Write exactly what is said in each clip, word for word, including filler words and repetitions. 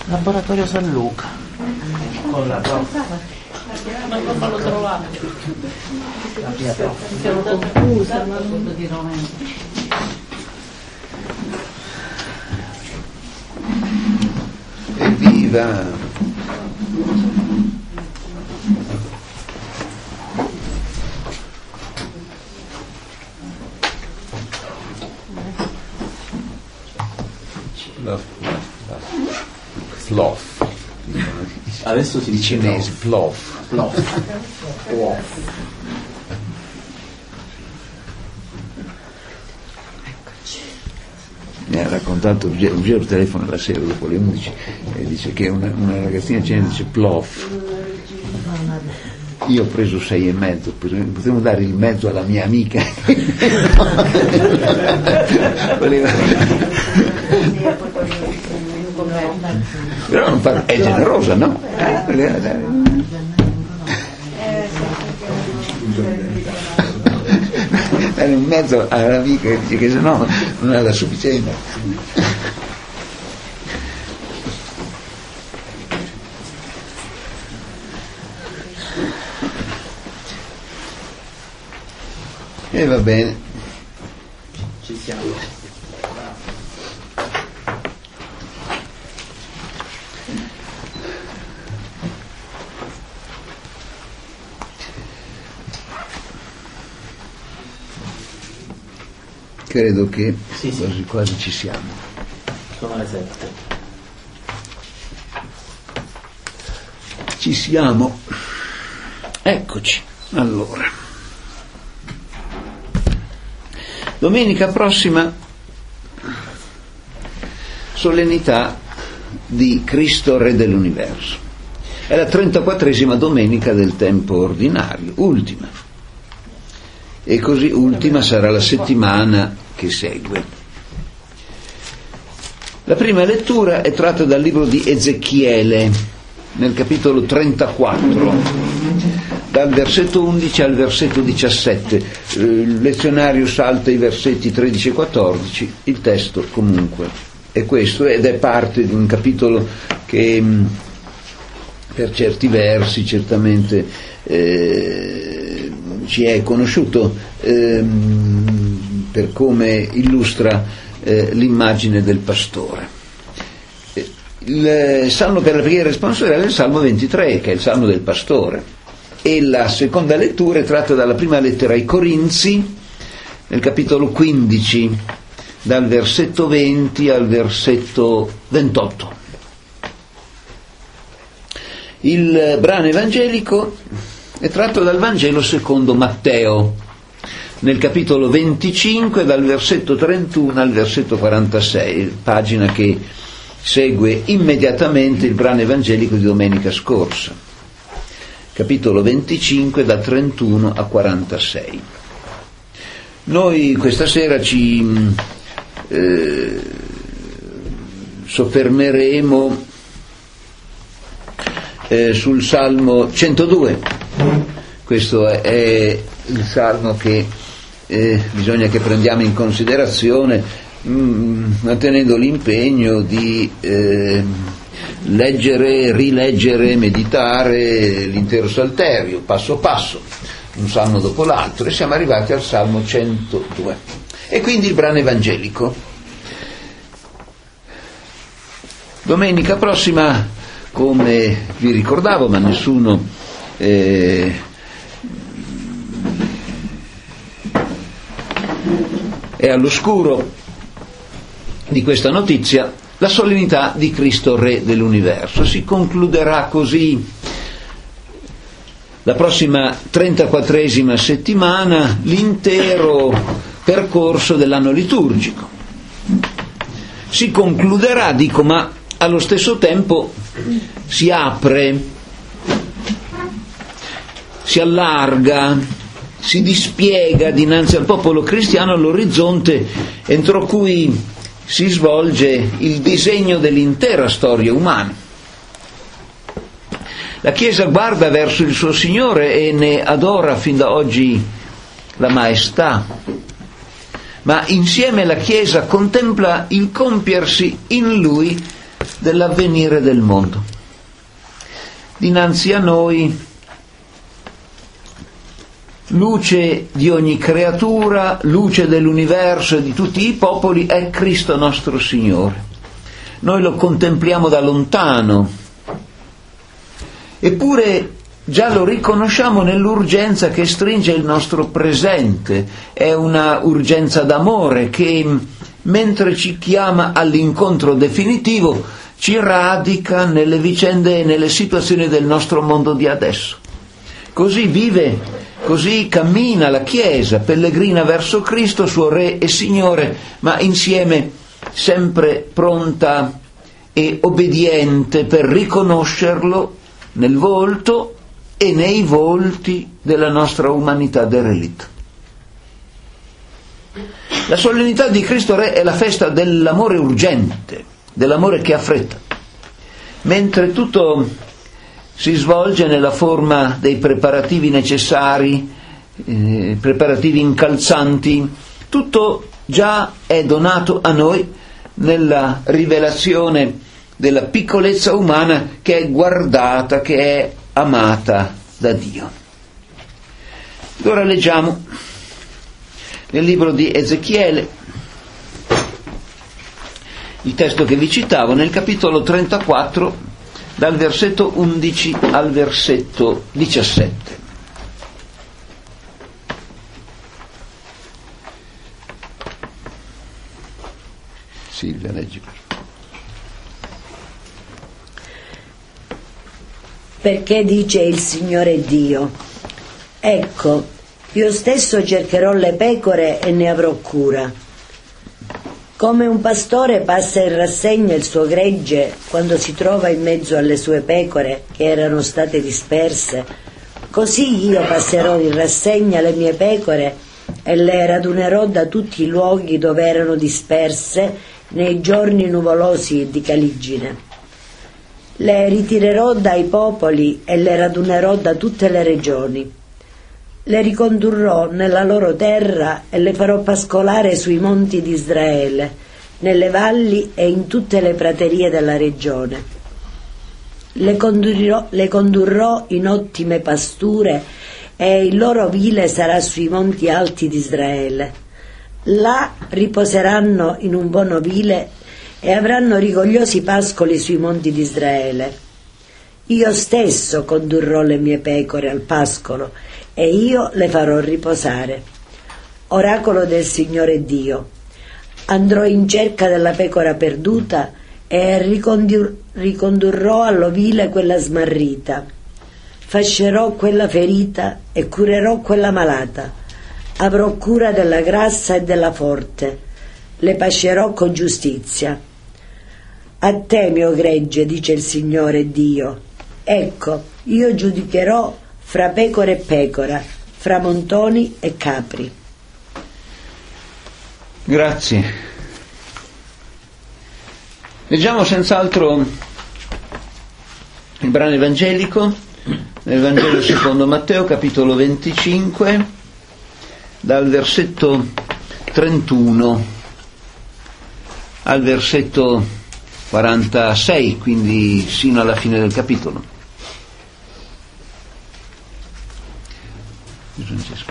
Laboratorio San Luca. Con la prof. Ma non lo trovate. La mia prof. Siamo confusa, ma non di nome. Evviva! Plof. Adesso si dice cinese, plof. Plof. Plof. Mi ha raccontato Ruggero, telefono la sera dopo le undici e dice che una, una ragazzina cinese dice plof. Io ho preso sei e mezzo, potevo dare il mezzo alla mia amica. Voleva... Però non fa... è generosa, no? Dare un mezzo all'amica che dice che se no non è la sufficienza. E va bene. Ci siamo. Credo che sì, sì. quasi quasi ci siamo. Sono le sette. Ci siamo. Eccoci. Allora. Domenica prossima solennità di Cristo Re dell'Universo. È la trentaquattresima domenica del tempo ordinario, ultima. E così ultima sarà la settimana che segue. La prima lettura è tratta dal libro di Ezechiele, nel capitolo trentaquattro, dal versetto undici al versetto diciassette. Il lezionario salta i versetti tredici e quattordici, il testo comunque è questo, ed è parte di un capitolo che per certi versi certamente eh, ci è conosciuto eh, per come illustra eh, l'immagine del pastore. Il salmo per la preghiera responsoriale è il salmo ventitré, che è il salmo del pastore, e la seconda lettura è tratta dalla prima lettera ai Corinzi, nel capitolo quindici, dal versetto venti al versetto ventotto. Il brano evangelico è tratto dal Vangelo secondo Matteo, nel capitolo venticinque, dal versetto trentuno al versetto quarantasei, pagina che segue immediatamente il brano evangelico di domenica scorsa. Capitolo venticinque, da trentuno a quarantasei. Noi questa sera ci eh, soffermeremo eh, sul Salmo centodue. Questo è, è il Salmo che eh, bisogna che prendiamo in considerazione, mh, mantenendo l'impegno di eh, leggere, rileggere, meditare l'intero Salterio, passo passo, un salmo dopo l'altro, e siamo arrivati al Salmo centodue. E quindi il brano evangelico. Domenica prossima, come vi ricordavo, ma nessuno eh, è all'oscuro di questa notizia, la solennità di Cristo Re dell'Universo. Si concluderà così la prossima trentaquattresima settimana l'intero percorso dell'anno liturgico. Si concluderà, dico, ma allo stesso tempo si apre, si allarga, si dispiega dinanzi al popolo cristiano l'orizzonte entro cui si svolge il disegno dell'intera storia umana. La Chiesa guarda verso il suo Signore e ne adora fin da oggi la maestà, ma insieme la Chiesa contempla il compiersi in Lui dell'avvenire del mondo. Dinanzi a noi, luce di ogni creatura, luce dell'universo e di tutti i popoli, è Cristo nostro Signore. Noi lo contempliamo da lontano, eppure già lo riconosciamo nell'urgenza che stringe il nostro presente. È una urgenza d'amore che, mentre ci chiama all'incontro definitivo, ci radica nelle vicende e nelle situazioni del nostro mondo di adesso. Così vive, così cammina la Chiesa, pellegrina verso Cristo, suo Re e Signore, ma insieme sempre pronta e obbediente per riconoscerlo nel volto e nei volti della nostra umanità derelita. La solennità di Cristo Re è la festa dell'amore urgente, dell'amore che ha fretta, mentre tutto si svolge nella forma dei preparativi necessari, eh, preparativi incalzanti, tutto già è donato a noi nella rivelazione della piccolezza umana che è guardata, che è amata da Dio. Ora leggiamo nel libro di Ezechiele, il testo che vi citavo, nel capitolo trentaquattro, dal versetto undici al versetto diciassette. Silvia, leggi. Perché dice il Signore Dio: ecco, io stesso cercherò le pecore e ne avrò cura. Come un pastore passa in rassegna il suo gregge quando si trova in mezzo alle sue pecore che erano state disperse, così io passerò in rassegna le mie pecore e le radunerò da tutti i luoghi dove erano disperse nei giorni nuvolosi di caligine. Le ritirerò dai popoli e le radunerò da tutte le regioni. Le ricondurrò nella loro terra e le farò pascolare sui monti di Israele, nelle valli e in tutte le praterie della regione. Le condurrò, le condurrò in ottime pasture e il loro vile sarà sui monti alti di Israele. Là riposeranno in un buon ovile e avranno rigogliosi pascoli sui monti di Israele. Io stesso condurrò le mie pecore al pascolo e io le farò riposare. Oracolo del Signore Dio: andrò in cerca della pecora perduta e ricondur- ricondurrò all'ovile quella smarrita. Fascerò quella ferita e curerò quella malata. Avrò cura della grassa e della forte, le pascerò con giustizia. A te, mio gregge, dice il Signore Dio, ecco, io giudicherò fra pecore e pecora, fra montoni e capri. Grazie. Leggiamo senz'altro il brano evangelico nel Vangelo secondo Matteo, capitolo venticinque, dal versetto trentuno al versetto quarantasei, quindi sino alla fine del capitolo. Francesco.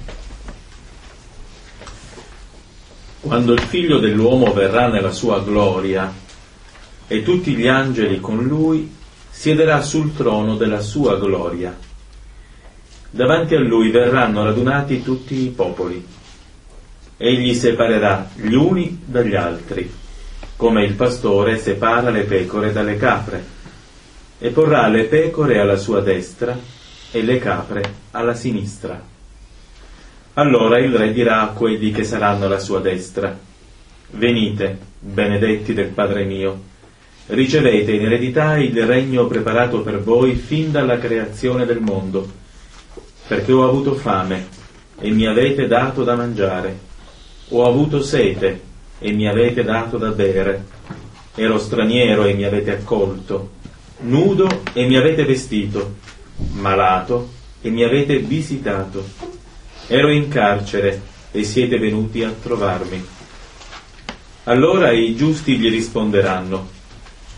Quando il Figlio dell'uomo verrà nella sua gloria e tutti gli angeli con lui, siederà sul trono della sua gloria. Davanti a lui verranno radunati tutti i popoli. Egli separerà gli uni dagli altri, come il pastore separa le pecore dalle capre, e porrà le pecore alla sua destra e le capre alla sinistra. Allora il re dirà a quelli che saranno alla sua destra: venite, benedetti del Padre mio, ricevete in eredità il regno preparato per voi fin dalla creazione del mondo, perché ho avuto fame e mi avete dato da mangiare, ho avuto sete e mi avete dato da bere, ero straniero e mi avete accolto, nudo e mi avete vestito, malato e mi avete visitato, ero in carcere e siete venuti a trovarmi. Allora i giusti gli risponderanno: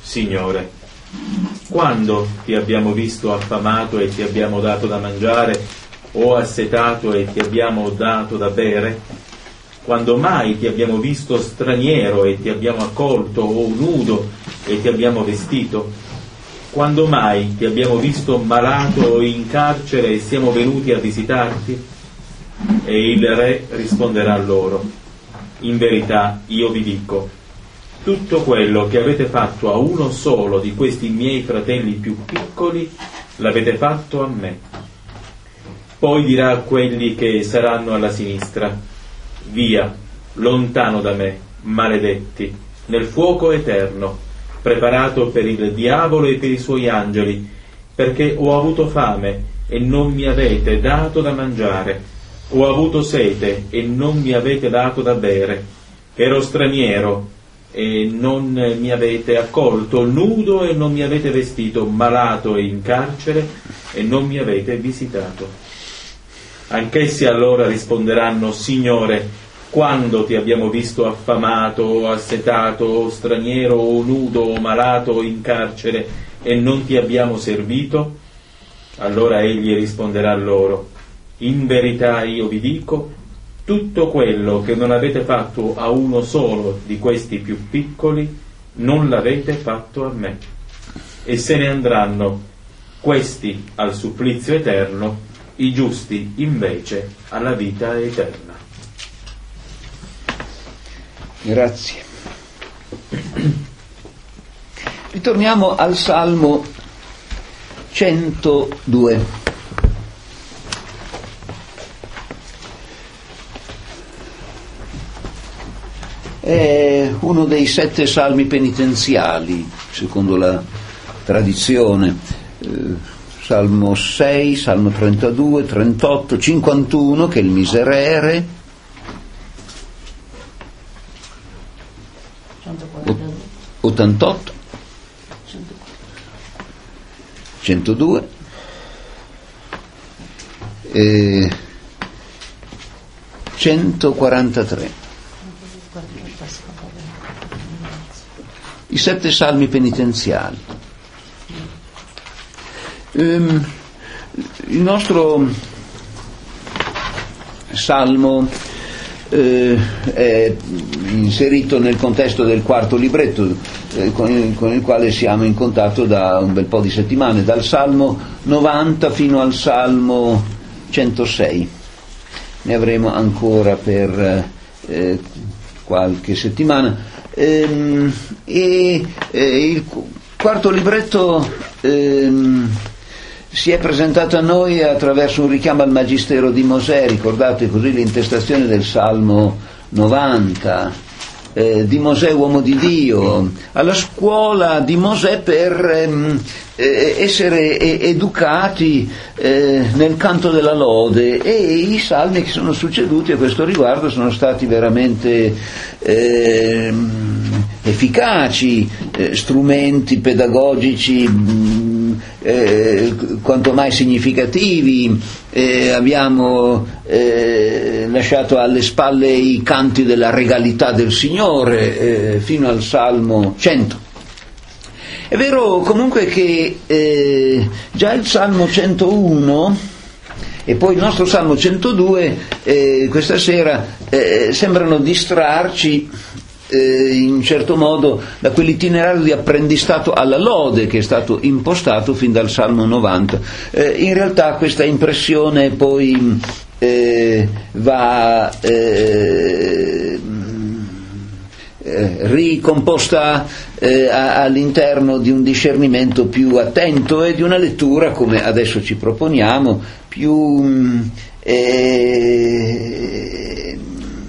Signore, quando ti abbiamo visto affamato e ti abbiamo dato da mangiare, o assetato e ti abbiamo dato da bere? Quando mai ti abbiamo visto straniero e ti abbiamo accolto, o nudo e ti abbiamo vestito? Quando mai ti abbiamo visto malato o in carcere e siamo venuti a visitarti? E il re risponderà loro: in verità io vi dico, tutto quello che avete fatto a uno solo di questi miei fratelli più piccoli l'avete fatto a me. Poi dirà a quelli che saranno alla sinistra: via, lontano da me, maledetti, nel fuoco eterno, preparato per il diavolo e per i suoi angeli, perché ho avuto fame e non mi avete dato da mangiare, ho avuto sete e non mi avete dato da bere, ero straniero e non mi avete accolto, nudo e non mi avete vestito, malato e in carcere e non mi avete visitato. Anch'essi allora risponderanno: Signore, quando ti abbiamo visto affamato o assetato o straniero o nudo o malato o in carcere e non ti abbiamo servito? Allora egli risponderà loro: in verità io vi dico, tutto quello che non avete fatto a uno solo di questi più piccoli non l'avete fatto a me. E se ne andranno questi al supplizio eterno, i giusti invece alla vita eterna. Grazie. Ritorniamo al Salmo centodue. È uno dei sette salmi penitenziali, secondo la tradizione. Eh, Salmo sei, Salmo trentadue, trentotto, cinquantuno, che è il Miserere, ottantotto, centodue, e centoquarantatré. I sette salmi penitenziali. Um, il nostro salmo eh, è inserito nel contesto del quarto libretto eh, con, il, con il quale siamo in contatto da un bel po' di settimane, dal Salmo novanta fino al Salmo centosei. Ne avremo ancora per eh, qualche settimana. Ehm, e eh, il quarto libretto ehm, si è presentato a noi attraverso un richiamo al Magistero di Mosè. Ricordate così l'intestazione del Salmo novanta, eh, di Mosè uomo di Dio, alla scuola di Mosè per ehm, eh, essere eh, educati eh, nel canto della lode, e i salmi che sono succeduti a questo riguardo sono stati veramente eh, efficaci, eh, strumenti pedagogici mh, eh, quanto mai significativi. Eh, abbiamo eh, lasciato alle spalle i canti della regalità del Signore eh, fino al Salmo cento. È vero comunque che eh, già il Salmo centouno e poi il nostro Salmo centodue eh, questa sera eh, sembrano distrarci eh, in un certo modo da quell'itinerario di apprendistato alla lode che è stato impostato fin dal Salmo novanta. Eh, in realtà questa impressione poi eh, va eh, eh, ricomposta eh, a, all'interno di un discernimento più attento e di una lettura, come adesso ci proponiamo, più eh,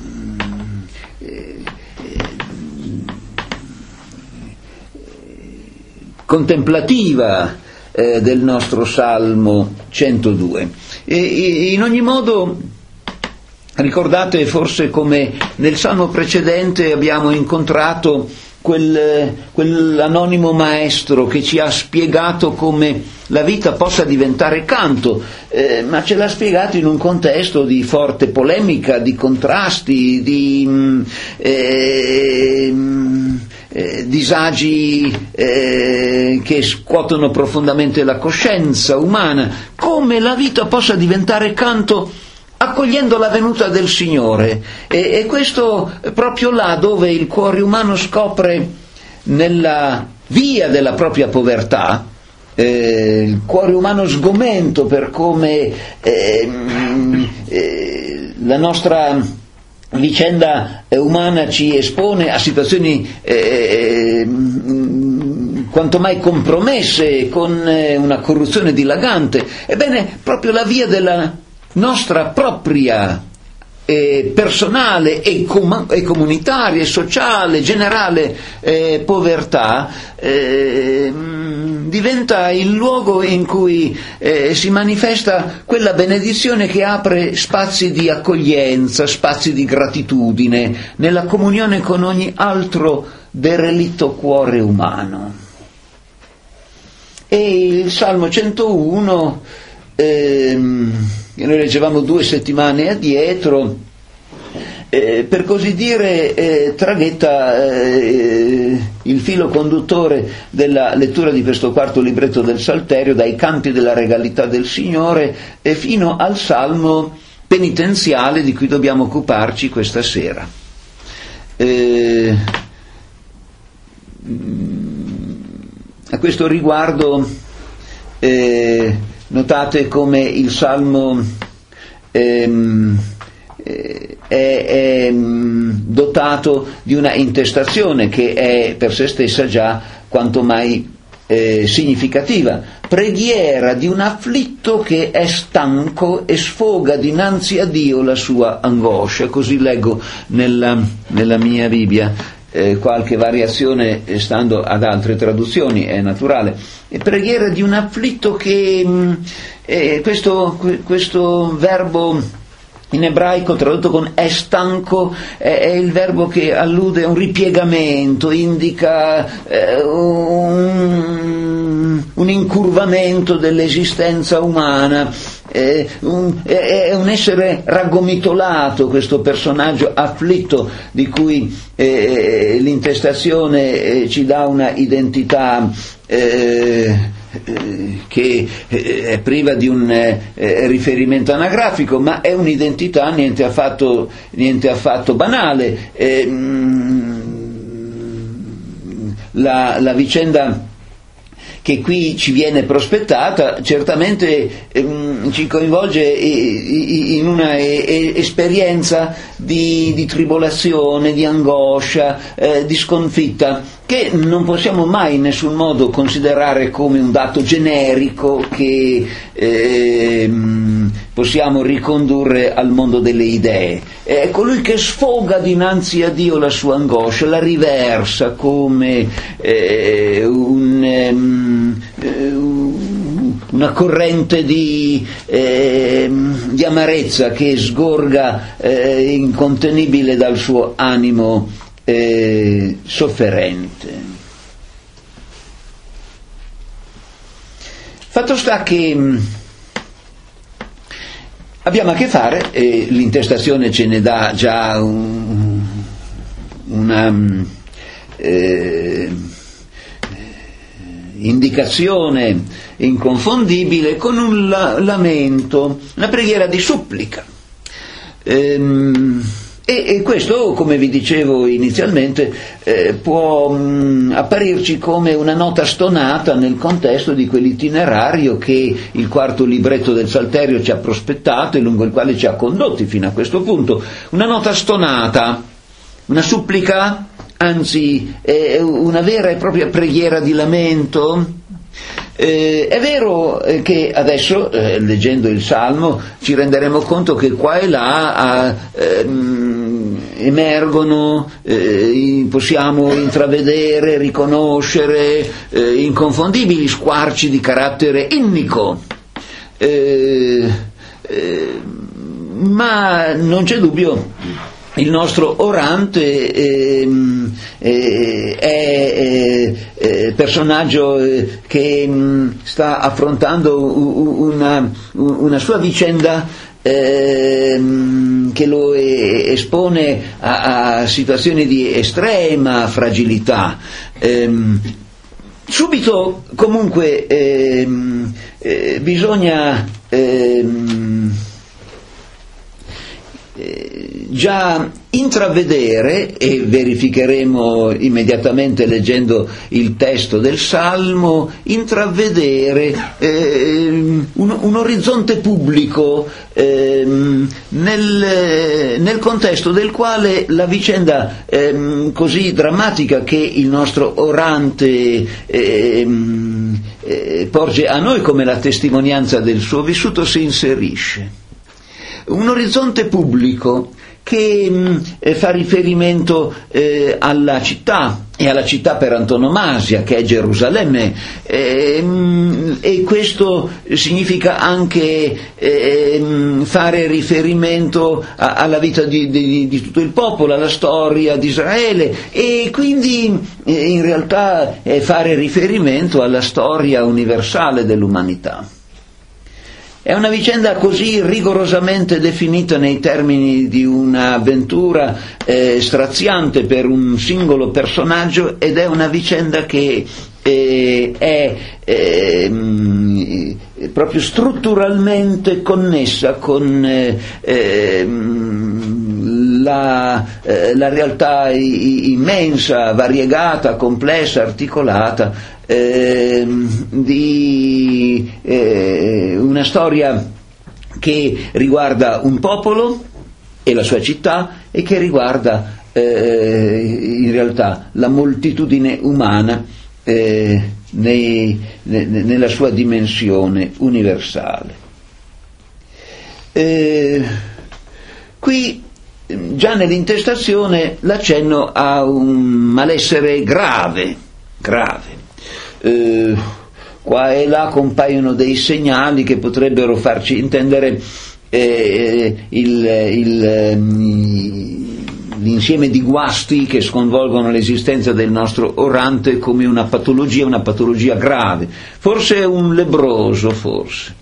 contemplativa eh, del nostro Salmo centodue. E, e, in ogni modo, ricordate forse come nel Salmo precedente abbiamo incontrato quel, quell'anonimo maestro che ci ha spiegato come la vita possa diventare canto, eh, ma ce l'ha spiegato in un contesto di forte polemica, di contrasti, di... Eh, eh, disagi eh, che scuotono profondamente la coscienza umana, come la vita possa diventare canto accogliendo la venuta del Signore, e, e questo proprio là dove il cuore umano scopre nella via della propria povertà, eh, il cuore umano sgomento per come eh, eh, la nostra vicenda umana ci espone a situazioni eh, quanto mai compromesse, con eh, una corruzione dilagante. Ebbene, proprio la via della nostra propria eh, personale e, com- e comunitaria e sociale, generale eh, povertà eh, diventa il luogo in cui eh, si manifesta quella benedizione che apre spazi di accoglienza, spazi di gratitudine nella comunione con ogni altro derelitto cuore umano. E il Salmo centouno, ehm, che noi leggevamo due settimane addietro, eh, per così dire eh, traghetta eh, il filo conduttore della lettura di questo quarto libretto del Salterio, dai campi della regalità del Signore e fino al Salmo penitenziale di cui dobbiamo occuparci questa sera. Eh, a questo riguardo eh, notate come il Salmo ehm, è, è dotato di una intestazione che è per sé stessa già quanto mai eh, significativa. Preghiera di un afflitto che è stanco e sfoga dinanzi a Dio la sua angoscia, così leggo nella, nella mia Bibbia. Eh, qualche variazione eh, stando ad altre traduzioni, è naturale. E preghiera di un afflitto che mh, eh, questo, questo verbo in ebraico tradotto con è stanco è, è il verbo che allude a un ripiegamento, indica eh, un, un incurvamento dell'esistenza umana. È un, è un essere raggomitolato, questo personaggio afflitto di cui eh, l'intestazione eh, ci dà una identità eh, eh, che eh, è priva di un eh, riferimento anagrafico, ma è un'identità niente affatto, niente affatto banale. Eh, mh, la, la vicenda che qui ci viene prospettata certamente ehm, ci coinvolge in una e- esperienza di, di tribolazione, di angoscia, eh, di sconfitta, che non possiamo mai in nessun modo considerare come un dato generico che ehm, possiamo ricondurre al mondo delle idee. È colui che sfoga dinanzi a Dio la sua angoscia, la riversa come eh, un... Ehm, una corrente di, eh, di amarezza che sgorga eh, incontenibile dal suo animo eh, sofferente. Fatto sta che mh, abbiamo a che fare, e l'intestazione ce ne dà già un, una eh, indicazione inconfondibile, con un la- lamento, una preghiera di supplica. Ehm, e, e questo, come vi dicevo inizialmente, eh, può mh, apparirci come una nota stonata nel contesto di quell'itinerario che il quarto libretto del Salterio ci ha prospettato e lungo il quale ci ha condotti fino a questo punto. Una nota stonata, una supplica, anzi è una vera e propria preghiera di lamento. Eh, è vero che adesso, eh, leggendo il Salmo, ci renderemo conto che qua e là ah, ehm, emergono, eh, possiamo intravedere, riconoscere eh, inconfondibili squarci di carattere innico, eh, eh, ma non c'è dubbio. Il nostro orante eh, eh, è eh, personaggio eh, che mh, sta affrontando una, una sua vicenda ehm, che lo espone a, a situazioni di estrema fragilità. Ehm, subito comunque ehm, eh, bisogna ehm, eh, già intravedere, e verificheremo immediatamente leggendo il testo del Salmo, intravedere eh, un, un orizzonte pubblico eh, nel, nel contesto del quale la vicenda eh, così drammatica che il nostro orante eh, eh, porge a noi come la testimonianza del suo vissuto si inserisce. Un orizzonte pubblico che mh, fa riferimento eh, alla città, e alla città per antonomasia che è Gerusalemme, eh, mh, e questo significa anche eh, mh, fare riferimento a, alla vita di, di, di tutto il popolo, alla storia di Israele, e quindi eh, in realtà eh, fare riferimento alla storia universale dell'umanità. È una vicenda così rigorosamente definita nei termini di un'avventura eh, straziante per un singolo personaggio, ed è una vicenda che eh, è eh, mh, proprio strutturalmente connessa con eh, eh, la, eh, la realtà immensa, variegata, complessa, articolata Eh, di eh, una storia che riguarda un popolo e la sua città, e che riguarda eh, in realtà la moltitudine umana eh, nei, ne, nella sua dimensione universale. Eh, qui già nell'intestazione l'accenno a un malessere grave, grave. Uh, qua e là compaiono dei segnali che potrebbero farci intendere eh, il, il, l'insieme di guasti che sconvolgono l'esistenza del nostro orante come una patologia, una patologia grave, forse un lebbroso, forse.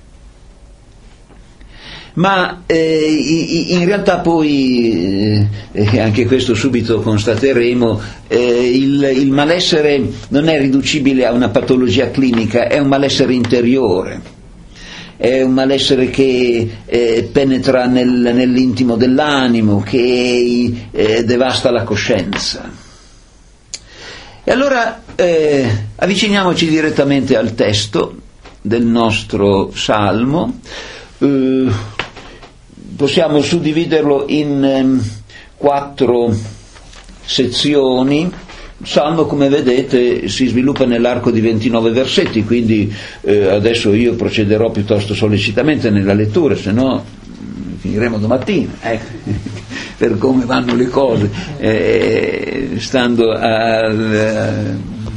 Ma eh, in realtà poi, eh, anche questo subito constateremo, eh, il, il malessere non è riducibile a una patologia clinica, è un malessere interiore, è un malessere che eh, penetra nel, nell'intimo dell'animo, che eh, devasta la coscienza. E allora eh, avviciniamoci direttamente al testo del nostro Salmo. Eh, Possiamo suddividerlo in ehm, quattro sezioni. Il Salmo, come vedete, si sviluppa nell'arco di ventinove versetti, quindi eh, adesso io procederò piuttosto sollecitamente nella lettura, se no mh, finiremo domattina, ecco, per come vanno le cose, eh, stando al,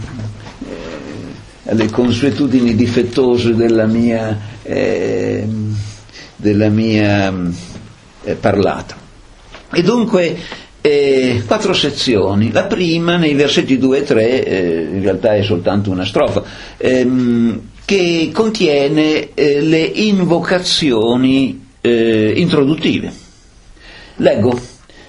eh, alle consuetudini difettose della mia, eh, della mia eh, parlata. E dunque eh, quattro sezioni. La prima, nei versetti due e tre, eh, in realtà è soltanto una strofa, ehm, che contiene eh, le invocazioni eh, introduttive. Leggo: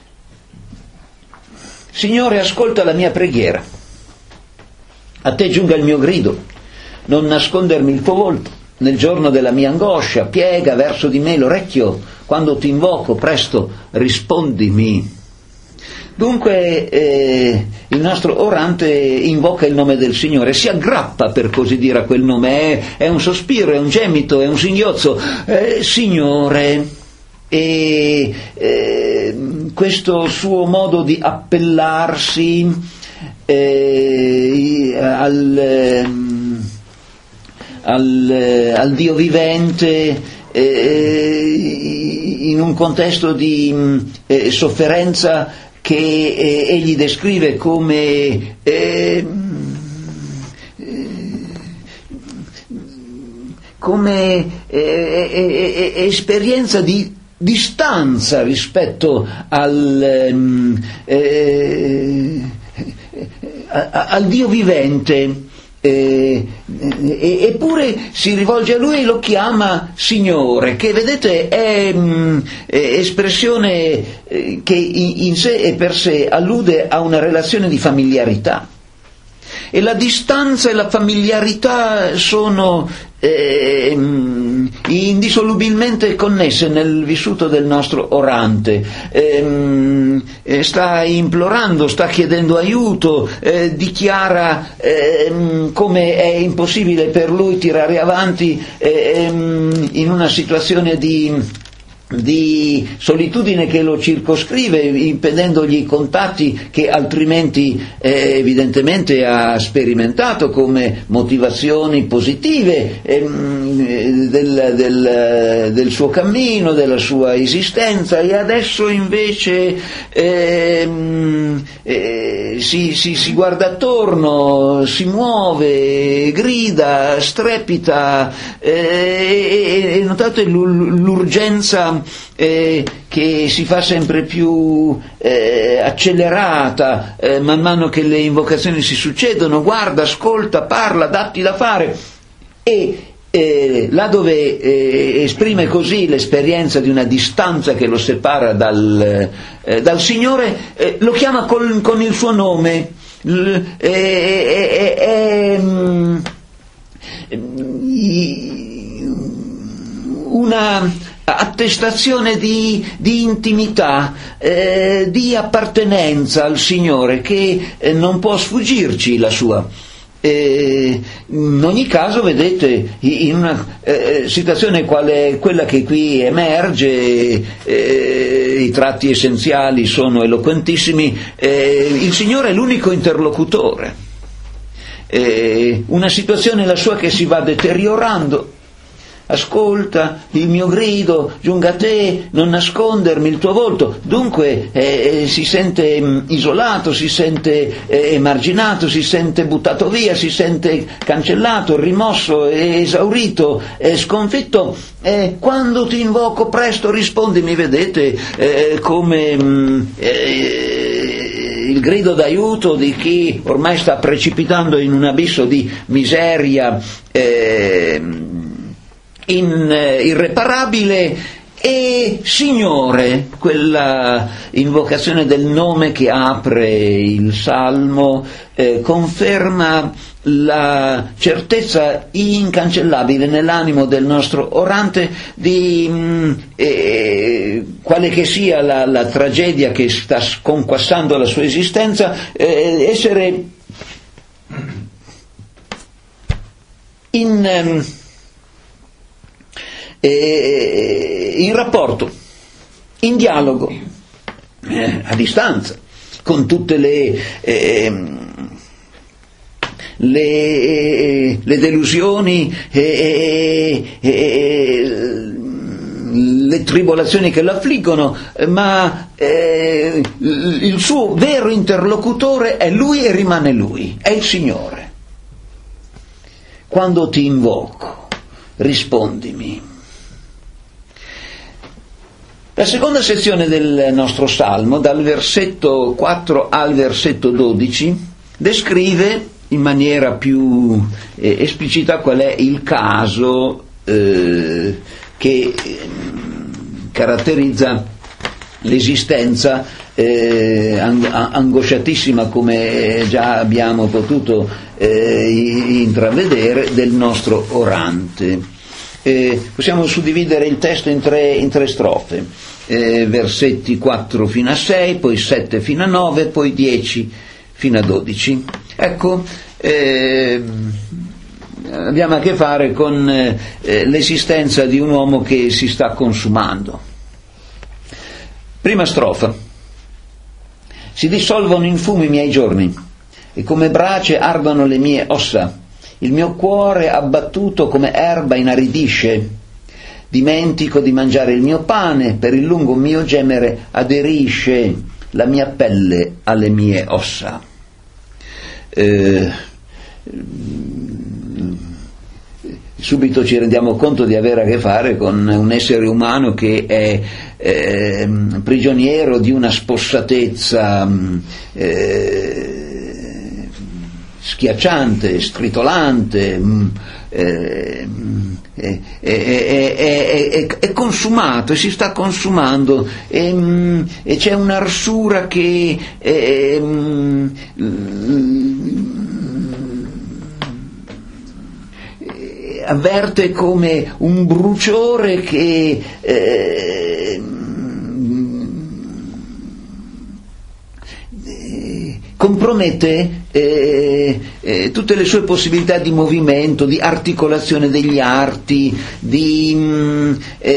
Signore, ascolta la mia preghiera, a te giunga il mio grido, non nascondermi il tuo volto. Nel giorno della mia angoscia, piega verso di me l'orecchio, quando ti invoco, presto rispondimi. Dunque eh, il nostro orante invoca il nome del Signore, si aggrappa, per così dire, a quel nome, è, è un sospiro, è un gemito, è un singhiozzo, eh, Signore. E eh, questo suo modo di appellarsi eh, al... Al, al Dio vivente eh, in un contesto di eh, sofferenza che eh, egli descrive come eh, come eh, eh, eh, esperienza di distanza rispetto al, eh, a, a, al Dio vivente. Eh, e, eppure si rivolge a lui e lo chiama Signore, che vedete è, mh, è espressione eh, che in, in sé e per sé allude a una relazione di familiarità. E la distanza e la familiarità sono eh, indissolubilmente connesse nel vissuto del nostro orante. Eh, sta implorando, sta chiedendo aiuto, eh, dichiara eh, come è impossibile per lui tirare avanti eh, in una situazione di di solitudine che lo circoscrive, impedendogli i contatti che altrimenti eh, evidentemente ha sperimentato come motivazioni positive ehm, del, del, del suo cammino, della sua esistenza, e adesso invece ehm, eh, si, si, si guarda attorno, si muove, grida, strepita, eh, e notate l'urgenza Eh, che si fa sempre più eh, accelerata eh, man mano che le invocazioni si succedono. Guarda, ascolta, parla, datti da fare. E eh, là dove eh, esprime così l'esperienza di una distanza che lo separa dal, eh, dal Signore, eh, lo chiama col, con il suo nome. L, eh, eh, eh, eh, una attestazione di, di intimità, eh, di appartenenza al Signore che eh, non può sfuggirci la sua. Eh, in ogni caso, vedete, in una eh, situazione quale quella che qui emerge, eh, i tratti essenziali sono eloquentissimi, eh, il Signore è l'unico interlocutore. Eh, una situazione la sua che si va deteriorando. Ascolta il mio grido, giunga a te, non nascondermi il tuo volto. Dunque eh, si sente mh, isolato, si sente eh, emarginato, si sente buttato via, si sente cancellato, rimosso, esaurito, eh, sconfitto. Eh, quando ti invoco presto rispondimi, vedete eh, come mh, eh, il grido d'aiuto di chi ormai sta precipitando in un abisso di miseria eh, In, eh, irreparabile, e Signore, quella invocazione del nome che apre il Salmo, eh, conferma la certezza incancellabile nell'animo del nostro orante di mh, eh, quale che sia la, la tragedia che sta sconquassando la sua esistenza, eh, essere in... Um, in rapporto, in dialogo, eh, a distanza, con tutte le, eh, le, le delusioni e eh, eh, le tribolazioni che l'affliggono, ma eh, il suo vero interlocutore è Lui e rimane Lui, è il Signore. Quando ti invoco, rispondimi. La seconda sezione del nostro Salmo, dal versetto quattro al versetto dodici, descrive in maniera più eh, esplicita qual è il caso eh, che eh, caratterizza l'esistenza eh, angosciatissima, come già abbiamo potuto eh, intravedere, del nostro orante. Eh, possiamo suddividere il testo in tre, in tre strofe, eh, versetti quattro fino a sei, poi sette fino a nove, poi dieci fino a dodici. Ecco, eh, abbiamo a che fare con eh, l'esistenza di un uomo che si sta consumando. Prima strofa: si dissolvono in fumo i miei giorni e come brace ardono le mie ossa. Il mio cuore abbattuto come erba inaridisce. Dimentico di mangiare il mio pane, per il lungo mio gemere aderisce la mia pelle alle mie ossa. Eh, subito ci rendiamo conto di avere a che fare con un essere umano che è eh, prigioniero di una spossatezza eh, schiacciante, stritolante, mh, eh, è, è, è, è, è consumato e si sta consumando e, mh, e c'è un'arsura che è, mh, avverte come un bruciore che eh, compromette eh, eh, tutte le sue possibilità di movimento, di articolazione degli arti, di mh,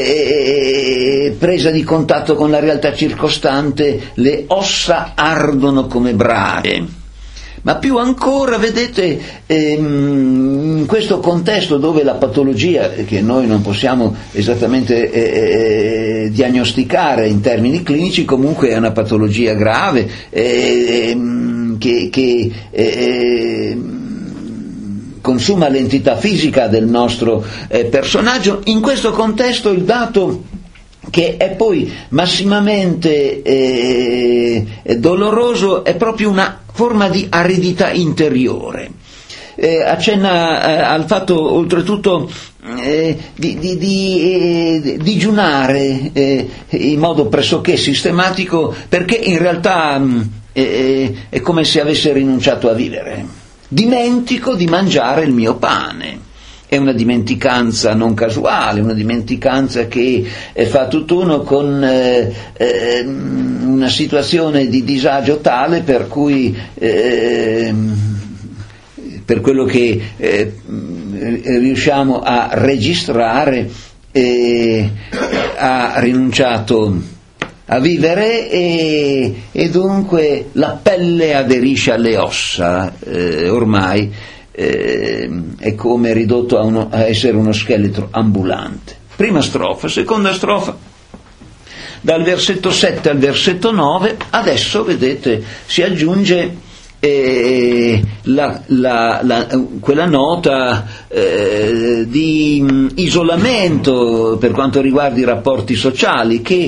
eh, presa di contatto con la realtà circostante. Le ossa ardono come brade. Ma più ancora, vedete, ehm, in questo contesto dove la patologia, che noi non possiamo esattamente eh, diagnosticare in termini clinici, comunque è una patologia grave, eh, che, che eh, consuma l'entità fisica del nostro eh, personaggio, in questo contesto il dato che è poi massimamente eh, doloroso è proprio una forma di aridità interiore. Eh, accenna eh, al fatto oltretutto eh, di, di, di eh, digiunare eh, in modo pressoché sistematico, perché in realtà mh, eh, è come se avesse rinunciato a vivere. Dimentico di mangiare il mio pane. È una dimenticanza non casuale, una dimenticanza che eh, fa tutt'uno con eh, eh, una situazione di disagio tale per cui eh, per quello che eh, riusciamo a registrare eh, ha rinunciato a vivere e, e dunque la pelle aderisce alle ossa eh, ormai. Eh, è come ridotto a, uno, a essere uno scheletro ambulante. Prima strofa, seconda strofa, dal versetto sette al versetto nove, adesso vedete si aggiunge eh, la, la, la, quella nota eh, di mh, isolamento per quanto riguarda i rapporti sociali che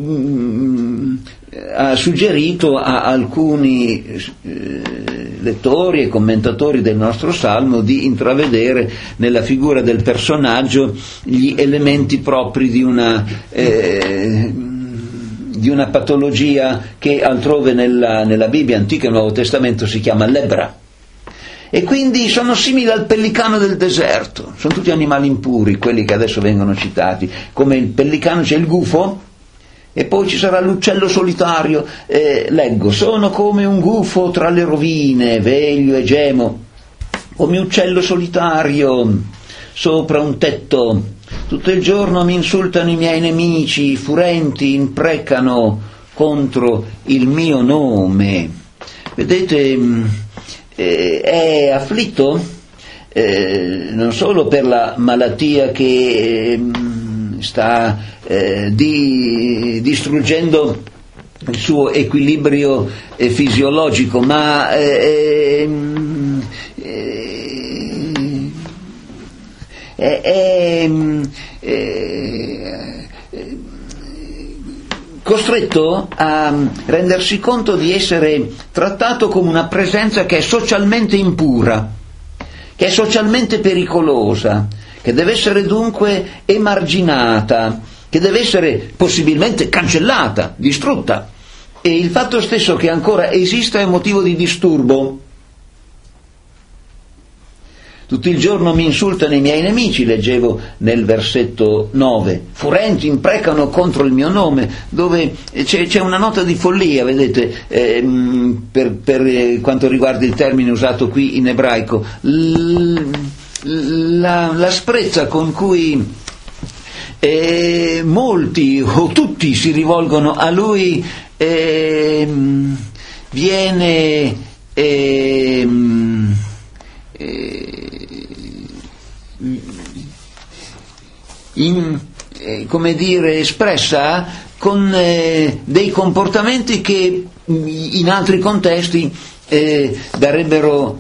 mh, ha suggerito a alcuni eh, lettori e commentatori del nostro Salmo di intravedere nella figura del personaggio gli elementi propri di una, eh, di una patologia che altrove nella, nella Bibbia Antico e Nuovo Testamento si chiama lebbra. E quindi sono simili al pellicano del deserto, sono tutti animali impuri quelli che adesso vengono citati. Come il pellicano c'è il gufo, e poi ci sarà l'uccello solitario, eh, leggo, sono come un gufo tra le rovine, veglio e gemo, come uccello solitario sopra un tetto, tutto il giorno mi insultano i miei nemici, i furenti imprecano contro il mio nome. Vedete, eh, è afflitto eh, non solo per la malattia che eh, sta Eh, di, distruggendo il suo equilibrio eh, fisiologico, ma eh, eh, eh, è eh, costretto a rendersi conto di essere trattato come una presenza che è socialmente impura, che è socialmente pericolosa, che deve essere dunque emarginata, che deve essere possibilmente cancellata, distrutta. E il fatto stesso che ancora esista è motivo di disturbo. Tutto il giorno mi insultano i miei nemici, leggevo nel versetto nove, furenti imprecano contro il mio nome, dove c'è, c'è una nota di follia, vedete, ehm, per, per quanto riguarda il termine usato qui in ebraico, l, la, l'asprezza con cui E molti o tutti si rivolgono a lui, eh, viene eh, in, eh, come dire, espressa con eh, dei comportamenti che in altri contesti eh, darebbero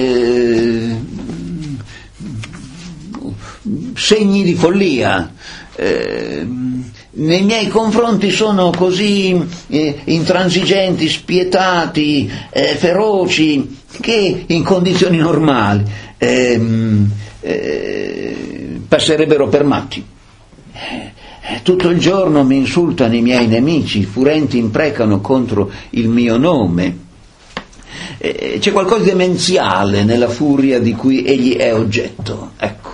eh, segni di follia. eh, nei miei confronti sono così eh, intransigenti, spietati, eh, feroci, che in condizioni normali ehm, eh, passerebbero per matti. Tutto il giorno mi insultano i miei nemici, furenti imprecano contro il mio nome. Eh, c'è qualcosa di demenziale nella furia di cui egli è oggetto, ecco.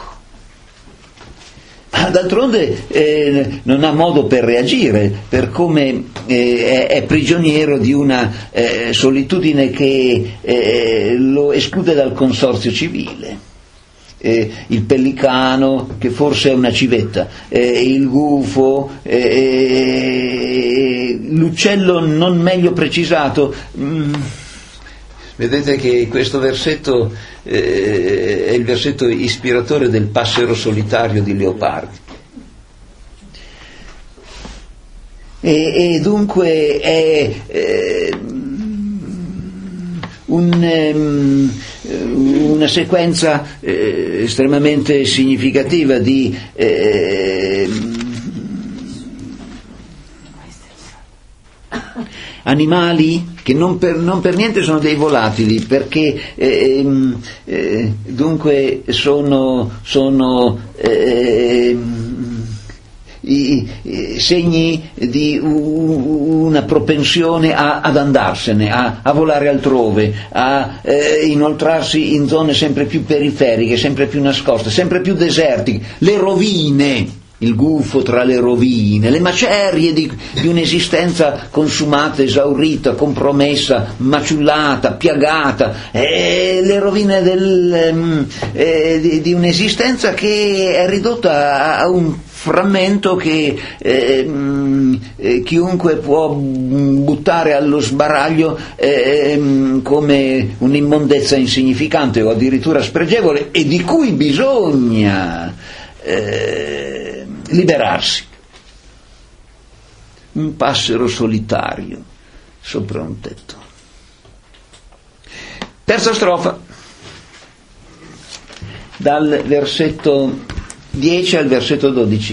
Ma d'altronde eh, non ha modo per reagire, per come eh, è, è prigioniero di una eh, solitudine che eh, lo esclude dal consorzio civile. Eh, il pellicano, che forse è una civetta, eh, il gufo, eh, l'uccello non meglio precisato. Mm. Vedete che questo versetto eh, è il versetto ispiratore del Passero solitario di Leopardi. E, e dunque è eh, un, um, una sequenza eh, estremamente significativa di eh, animali che non per, non per niente sono dei volatili, perché eh, eh, dunque sono, sono eh, i, i segni di u, una propensione a, ad andarsene, a, a volare altrove, a eh, inoltrarsi in zone sempre più periferiche, sempre più nascoste, sempre più desertiche, le rovine. Il gufo tra le rovine, le macerie di, di un'esistenza consumata, esaurita, compromessa, maciullata, piagata, e le rovine del, eh, di, di un'esistenza che è ridotta a, a un frammento che eh, eh, chiunque può buttare allo sbaraglio eh, come un'immondezza insignificante o addirittura spregevole, e di cui bisogna eh, liberarsi. Un passero solitario sopra un tetto. Terza strofa, dal versetto dieci al versetto dodici.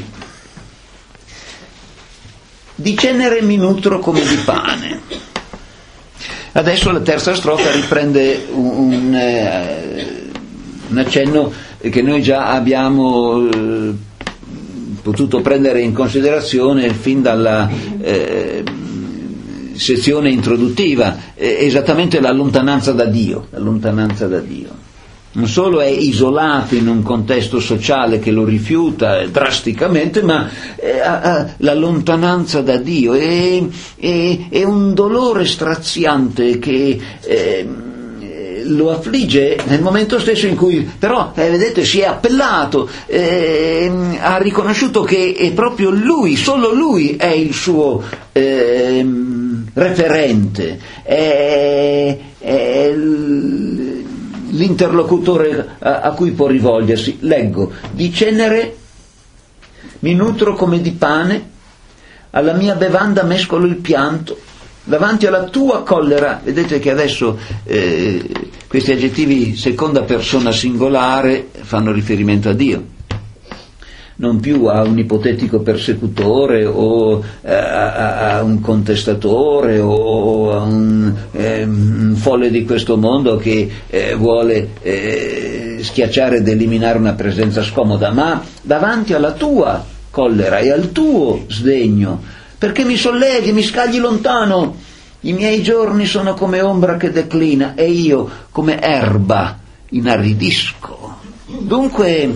Di cenere mi nutro come di pane. Adesso la terza strofa riprende un, un, eh, un accenno che noi già abbiamo eh, potuto prendere in considerazione fin dalla eh, sezione introduttiva, eh, esattamente la lontananza da Dio, la lontananza da Dio. Non solo è isolato in un contesto sociale che lo rifiuta eh, drasticamente, ma eh, ha la lontananza da Dio, è, è, è un dolore straziante che eh, lo affligge nel momento stesso in cui però eh, vedete si è appellato, eh, ha riconosciuto che è proprio lui, solo lui è il suo eh, referente, è, è l'interlocutore a, a cui può rivolgersi. Leggo: di cenere mi nutro come di pane, alla mia bevanda mescolo il pianto, davanti alla tua collera. Vedete che adesso eh, questi aggettivi seconda persona singolare fanno riferimento a Dio, non più a un ipotetico persecutore o eh, a, a un contestatore o a un, eh, un folle di questo mondo che eh, vuole eh, schiacciare ed eliminare una presenza scomoda, ma davanti alla tua collera e al tuo sdegno, perché mi sollevi, mi scagli lontano. I miei giorni sono come ombra che declina e io come erba inaridisco. Dunque,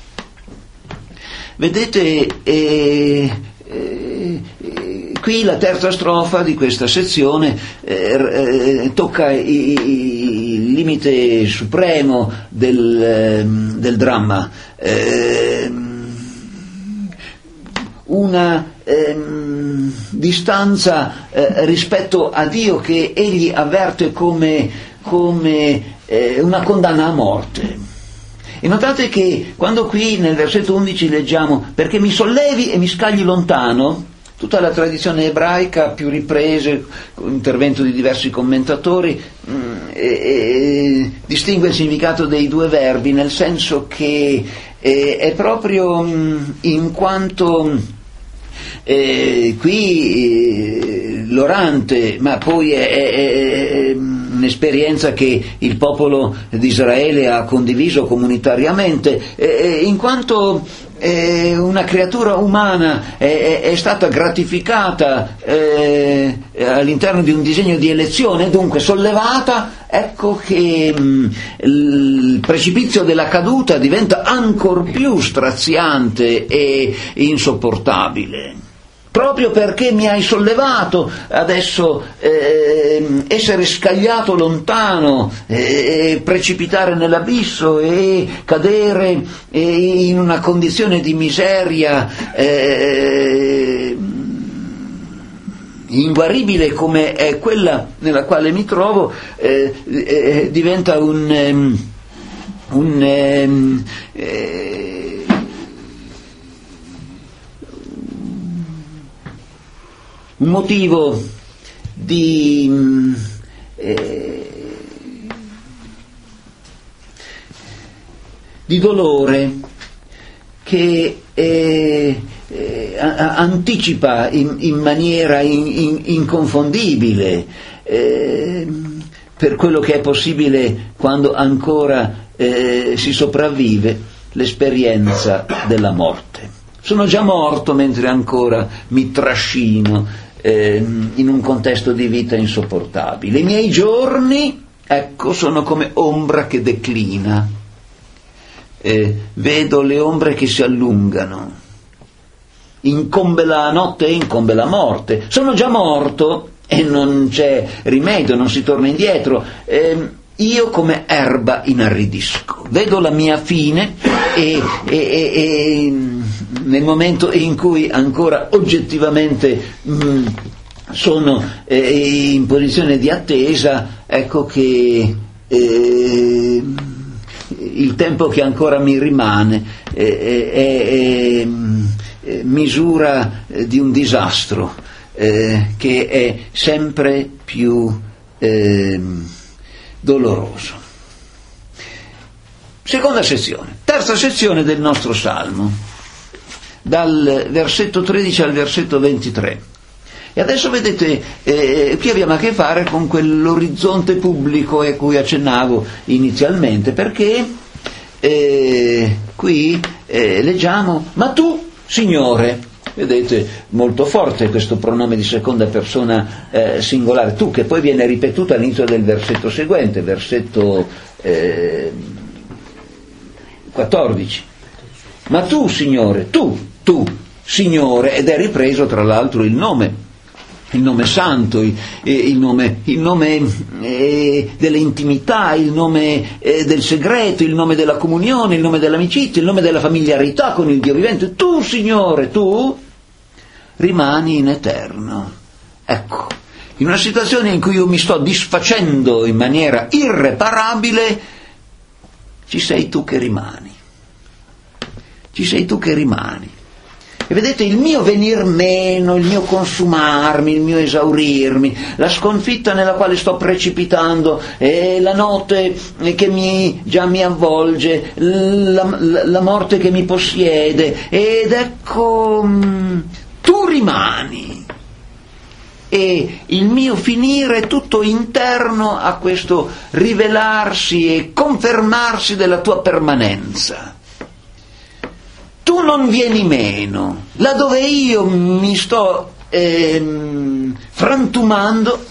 vedete, eh, eh, qui la terza strofa di questa sezione eh, eh, tocca il limite supremo del, eh, del dramma. Eh, una ehm, distanza eh, rispetto a Dio che egli avverte come, come eh, una condanna a morte. E notate che quando qui nel versetto undici leggiamo perché mi sollevi e mi scagli lontano, tutta la tradizione ebraica, a più riprese, con intervento di diversi commentatori, mh, e, e, distingue il significato dei due verbi, nel senso che e, è proprio mh, in quanto Eh, qui eh, l'orante, ma poi è, è, è un'esperienza che il popolo di Israele ha condiviso comunitariamente, eh, in quanto eh, una creatura umana è, è stata gratificata eh, all'interno di un disegno di elezione, dunque sollevata, ecco che mh, il precipizio della caduta diventa ancor più straziante e insopportabile. Proprio perché mi hai sollevato, adesso eh, essere scagliato lontano, eh, precipitare nell'abisso e cadere eh, in una condizione di miseria eh, inguaribile come è quella nella quale mi trovo, eh, eh, diventa un, um, un um, eh, un motivo di eh, di dolore che eh, eh, anticipa in, in maniera in, in, inconfondibile eh, per quello che è possibile quando ancora eh, si sopravvive l'esperienza della morte. Sono già morto mentre ancora mi trascino eh, in un contesto di vita insopportabile. I miei giorni, ecco, sono come ombra che declina. Eh, vedo le ombre che si allungano. Incombe la notte e incombe la morte. Sono già morto e non c'è rimedio, non si torna indietro. Eh, io come erba inaridisco. Vedo la mia fine e, e, e, e nel momento in cui ancora oggettivamente mh, sono eh, in posizione di attesa, ecco che eh, il tempo che ancora mi rimane eh, è, è, è misura di un disastro eh, che è sempre più eh, doloroso. Seconda sezione, terza sezione del nostro Salmo, dal versetto tredici al versetto ventitré. E adesso vedete, eh, qui abbiamo a che fare con quell'orizzonte pubblico a cui accennavo inizialmente, perché eh, qui eh, leggiamo, ma tu, Signore, vedete, molto forte questo pronome di seconda persona eh, singolare, tu, che poi viene ripetuto all'inizio del versetto seguente, versetto eh, quattordici. Ma tu, Signore, tu, tu, Signore, ed è ripreso tra l'altro il nome, il nome santo, il, il nome, il nome eh, delle intimità, il nome eh, del segreto, il nome della comunione, il nome dell'amicizia, il nome della familiarità con il Dio vivente. Tu, Signore, tu rimani in eterno. Ecco, in una situazione in cui io mi sto disfacendo in maniera irreparabile, ci sei tu che rimani. Ci sei tu che rimani. E vedete, il mio venir meno, il mio consumarmi, il mio esaurirmi, la sconfitta nella quale sto precipitando, e la notte che mi, già mi avvolge, la, la, la morte che mi possiede, ed ecco, tu rimani. E il mio finire è tutto interno a questo rivelarsi e confermarsi della tua permanenza. Tu non vieni meno, laddove io mi sto ehm, frantumando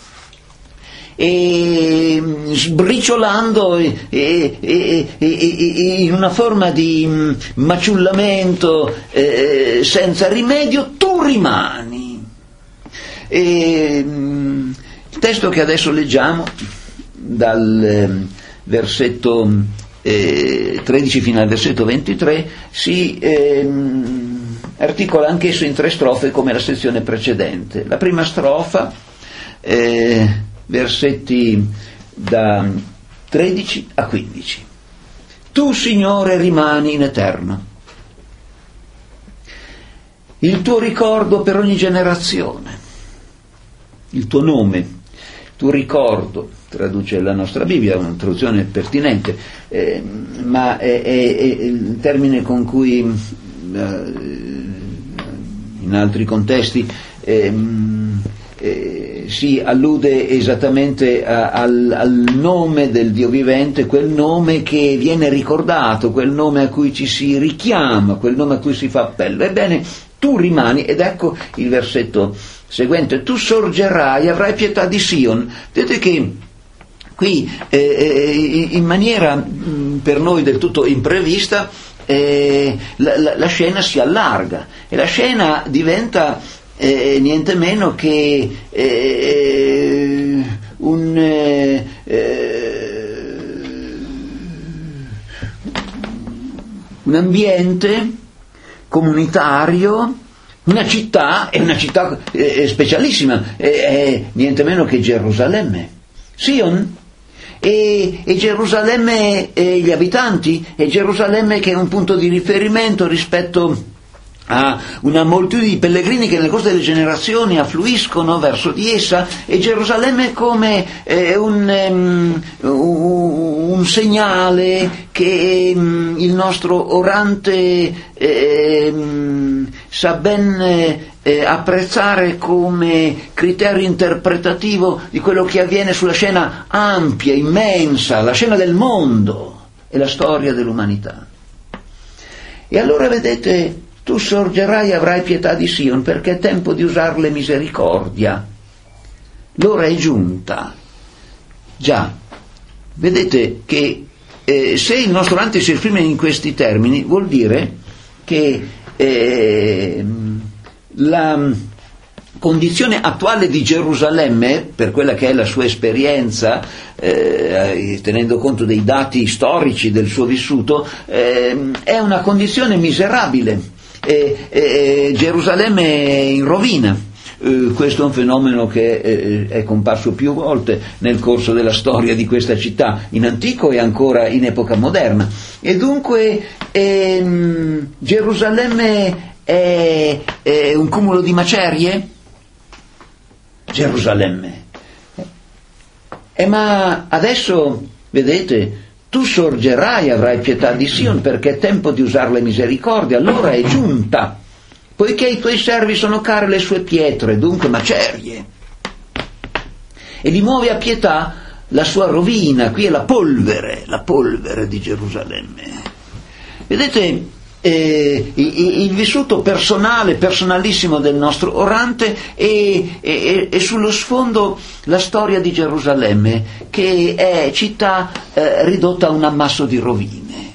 e sbriciolando e, e, e, e, in una forma di maciullamento eh, senza rimedio, tu rimani. E, il testo che adesso leggiamo, dal eh, versetto Eh, tredici fino al versetto ventitré, si ehm, articola anch'esso in tre strofe come la sezione precedente. La prima strofa, eh, versetti da tredici a quindici. Tu, Signore, rimani in eterno. il tuo ricordo per ogni generazione, il tuo nome, il tuo ricordo, traduce la nostra Bibbia, una traduzione pertinente, eh, ma è, è, è il termine con cui eh, in altri contesti eh, eh, si allude esattamente a, al, al nome del Dio vivente, quel nome che viene ricordato, quel nome a cui ci si richiama, quel nome a cui si fa appello. Ebbene, tu rimani, ed ecco il versetto seguente: tu sorgerai, avrai pietà di Sion. Vedete che qui eh, in maniera mh, per noi del tutto imprevista eh, la, la, la scena si allarga e la scena diventa eh, niente meno che eh, un eh, un ambiente comunitario, una città, è una città eh, specialissima, è, è niente meno che Gerusalemme. Sion e, e Gerusalemme e gli abitanti, e Gerusalemme che è un punto di riferimento rispetto a una moltitudine di pellegrini che nel corso delle generazioni affluiscono verso di essa, e Gerusalemme come eh, un, um, un segnale che um, il nostro orante eh, um, sa ben eh, apprezzare come criterio interpretativo di quello che avviene sulla scena ampia, immensa, la scena del mondo e la storia dell'umanità. E allora vedete, tu sorgerai e avrai pietà di Sion, perché è tempo di usarle misericordia. L'ora è giunta. Già, vedete che eh, se il nostro orante si esprime in questi termini, vuol dire che eh, la condizione attuale di Gerusalemme, per quella che è la sua esperienza, eh, tenendo conto dei dati storici del suo vissuto, eh, è una condizione miserabile. E, e, Gerusalemme è in rovina. Eh, questo è un fenomeno che eh, è comparso più volte nel corso della storia di questa città, in antico e ancora in epoca moderna. E dunque ehm, Gerusalemme è, è un cumulo di macerie? Gerusalemme. Eh, ma adesso, vedete, tu sorgerai, avrai pietà di Sion, perché è tempo di usare le misericordia, l'ora è giunta, poiché i tuoi servi sono care le sue pietre, dunque macerie, e li muove a pietà la sua rovina. Qui è la polvere, la polvere di Gerusalemme. Vedete, eh, il, il vissuto personale, personalissimo del nostro orante, e, e, e sullo sfondo la storia di Gerusalemme, che è città eh, ridotta a un ammasso di rovine.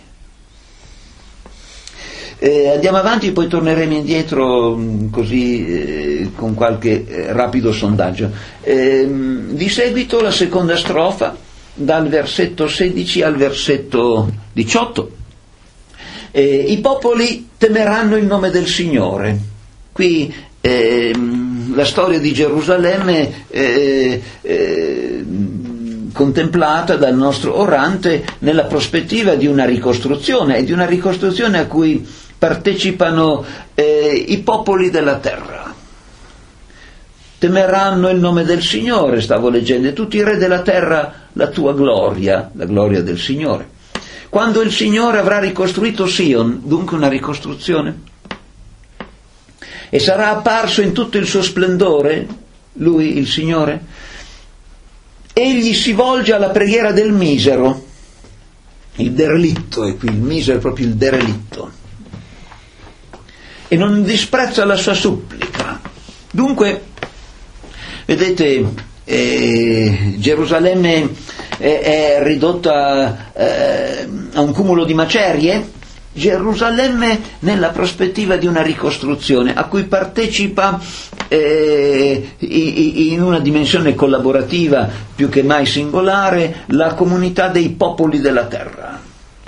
Eh, andiamo avanti, poi torneremo indietro mh, così eh, con qualche eh, rapido sondaggio. Eh, di seguito la seconda strofa, dal versetto sedici al versetto diciotto. Eh, I popoli temeranno il nome del Signore. Qui eh, la storia di Gerusalemme eh, eh, contemplata dal nostro orante nella prospettiva di una ricostruzione, e di una ricostruzione a cui partecipano eh, i popoli della terra. Temeranno il nome del Signore, stavo leggendo, e tutti i re della terra la tua gloria, la gloria del Signore. Quando il Signore avrà ricostruito Sion, dunque una ricostruzione, e sarà apparso in tutto il suo splendore, lui, il Signore, egli si volge alla preghiera del misero, il derelitto, e qui il misero è proprio il derelitto, e non disprezza la sua supplica. Dunque, vedete, eh, Gerusalemme è, è ridotta eh, a un cumulo di macerie. Gerusalemme nella prospettiva di una ricostruzione a cui partecipa eh, in una dimensione collaborativa più che mai singolare la comunità dei popoli della terra.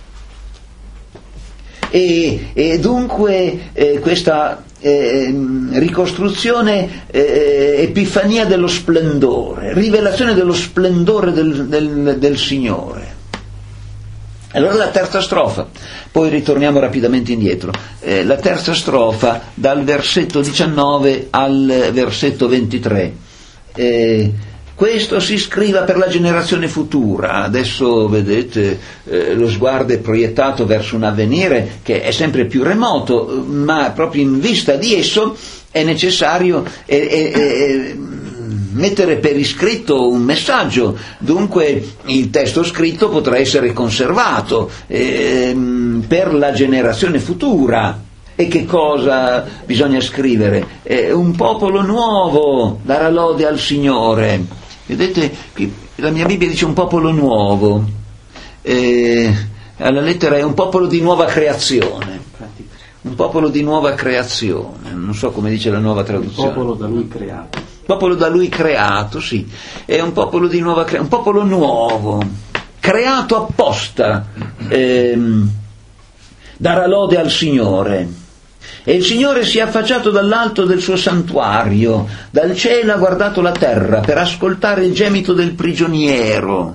E, e dunque eh, questa eh, ricostruzione, eh, epifania dello splendore, rivelazione dello splendore del, del, del Signore. Allora la terza strofa, poi ritorniamo rapidamente indietro, eh, la terza strofa dal versetto diciannove al versetto ventitré. Eh, questo si scriva per la generazione futura. Adesso vedete eh, lo sguardo è proiettato verso un avvenire che è sempre più remoto, ma proprio in vista di esso è necessario eh, eh, eh, mettere per iscritto un messaggio. Dunque il testo scritto potrà essere conservato eh, per la generazione futura. E che cosa bisogna scrivere? Eh, un popolo nuovo darà lode al Signore. Vedete, qui la mia Bibbia dice un popolo nuovo, eh, alla lettera è un popolo di nuova creazione, un popolo di nuova creazione, non so come dice la nuova traduzione. Un popolo da lui creato. Popolo da lui creato, sì, è un popolo di nuova creazione, un popolo nuovo, creato apposta, ehm, darà lode al Signore. E il Signore si è affacciato dall'alto del suo santuario, dal cielo ha guardato la terra per ascoltare il gemito del prigioniero.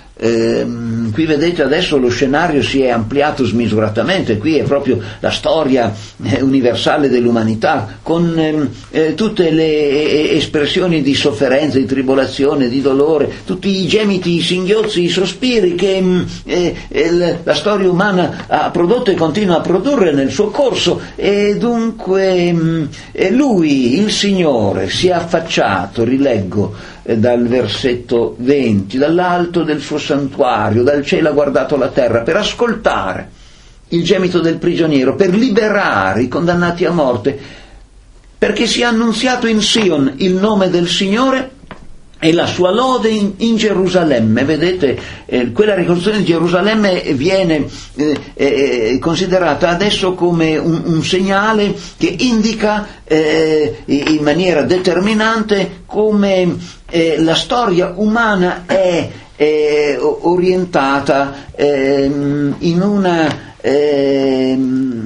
Ehm, qui vedete adesso lo scenario si è ampliato smisuratamente, qui è proprio la storia eh, universale dell'umanità, con ehm, eh, tutte le eh, espressioni di sofferenza, di tribolazione, di dolore, tutti i gemiti, i singhiozzi, i sospiri che ehm, eh, eh, la storia umana ha prodotto e continua a produrre nel suo corso. E dunque ehm, eh, lui, il Signore, si è affacciato, rileggo dal versetto venti, dall'alto del suo santuario, dal cielo ha guardato la terra per ascoltare il gemito del prigioniero, per liberare i condannati a morte, perché sia annunziato in Sion il nome del Signore e la sua lode in, in Gerusalemme. Vedete, eh, quella ricostruzione di Gerusalemme viene eh, eh, considerata adesso come un, un segnale che indica eh, in maniera determinante come eh, la storia umana è eh, orientata eh, in una eh,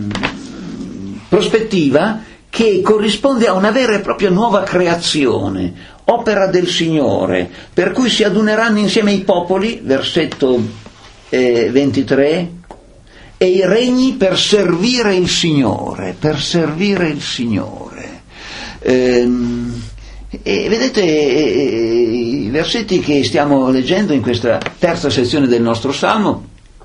prospettiva che corrisponde a una vera e propria nuova creazione, opera del Signore, per cui si aduneranno insieme i popoli, versetto eh, ventitré, e i regni per servire il Signore, per servire il Signore. Ehm, e vedete, eh, i versetti che stiamo leggendo in questa terza sezione del nostro Salmo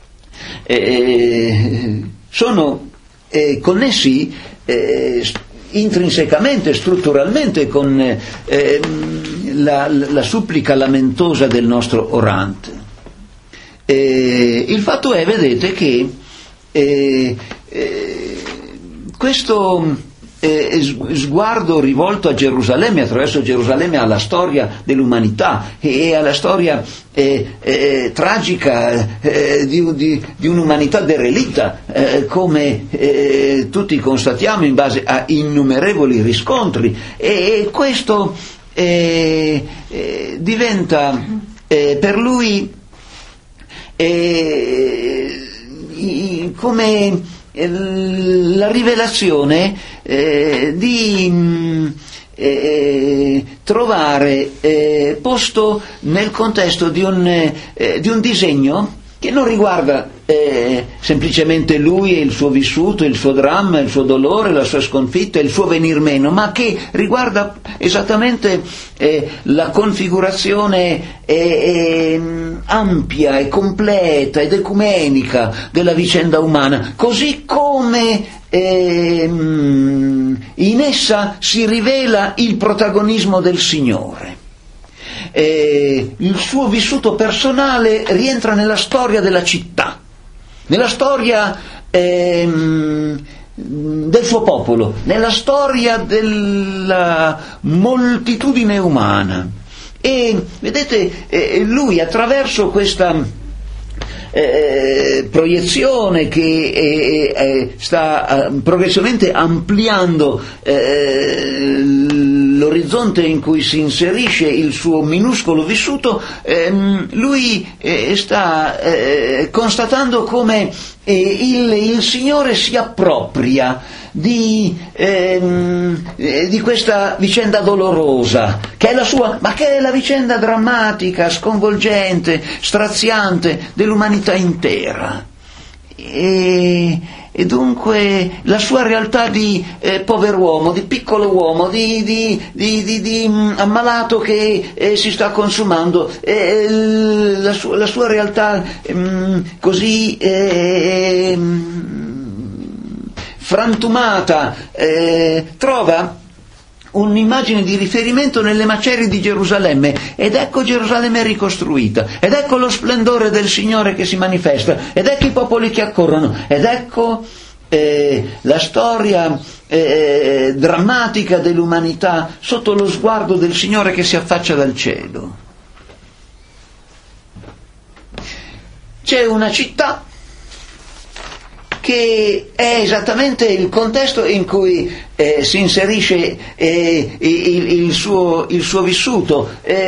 eh, sono eh, connessi eh, intrinsecamente, strutturalmente con eh, la, la supplica lamentosa del nostro orante. Eh, il fatto è, vedete, che eh, eh, questo eh, sguardo rivolto a Gerusalemme, attraverso Gerusalemme, alla storia dell'umanità e alla storia eh, eh, tragica eh, di, di, di un'umanità derelitta, eh, come eh, tutti constatiamo in base a innumerevoli riscontri, e questo eh, eh, diventa eh, per lui eh, come la rivelazione eh, di mh, eh, trovare eh, posto nel contesto di un, eh, di un disegno che non riguarda eh, semplicemente lui e il suo vissuto, il suo dramma, il suo dolore, la sua sconfitta, il suo venir meno, ma che riguarda esattamente eh, la configurazione eh, eh, ampia e completa ed ecumenica della vicenda umana, così come eh, in essa si rivela il protagonismo del Signore. Eh, il suo vissuto personale rientra nella storia della città, nella storia ehm, del suo popolo, nella storia della moltitudine umana. E vedete, eh, lui attraverso questa Eh, proiezione che eh, eh, sta eh, progressivamente ampliando eh, l'orizzonte in cui si inserisce il suo minuscolo vissuto, ehm, lui eh, sta eh, constatando come eh, il, il Signore si appropria di, ehm, eh, di questa vicenda dolorosa, che è la sua, ma che è la vicenda drammatica, sconvolgente, straziante dell'umanità intera. e, e dunque la sua realtà di eh, pover'uomo, di piccolo uomo, di, di, di, di, di mh, ammalato che eh, si sta consumando, eh, la, sua, la sua realtà mh, così eh, mh, frantumata eh, trova un'immagine di riferimento nelle macerie di Gerusalemme, ed ecco Gerusalemme ricostruita, ed ecco lo splendore del Signore che si manifesta, ed ecco i popoli che accorrono, ed ecco eh, la storia eh, drammatica dell'umanità sotto lo sguardo del Signore che si affaccia dal cielo. C'è una città che è esattamente il contesto in cui eh, si inserisce eh, il, il, suo, il suo vissuto,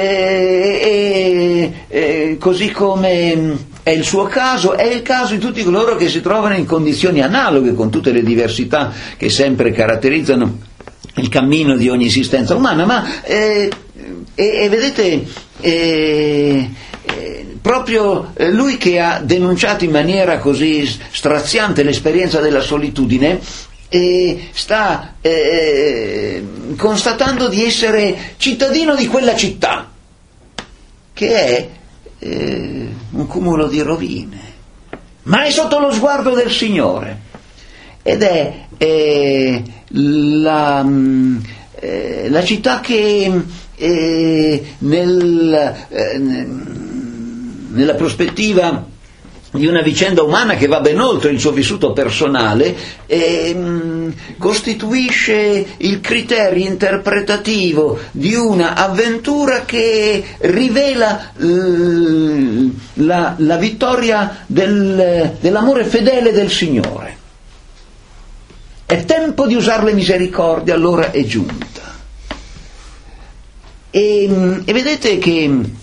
eh, eh, così come è il suo caso, è il caso di tutti coloro che si trovano in condizioni analoghe, con tutte le diversità che sempre caratterizzano il cammino di ogni esistenza umana, ma eh, e, e vedete eh, proprio lui che ha denunciato in maniera così straziante l'esperienza della solitudine eh, sta eh, constatando di essere cittadino di quella città che è eh, un cumulo di rovine, ma è sotto lo sguardo del Signore, ed è eh, la, eh, la città che eh, nel eh, nella prospettiva di una vicenda umana che va ben oltre il suo vissuto personale, ehm, costituisce il criterio interpretativo di una avventura che rivela eh, la, la vittoria del, dell'amore fedele del Signore. È tempo di usare le misericordie, allora è giunta. E, e vedete che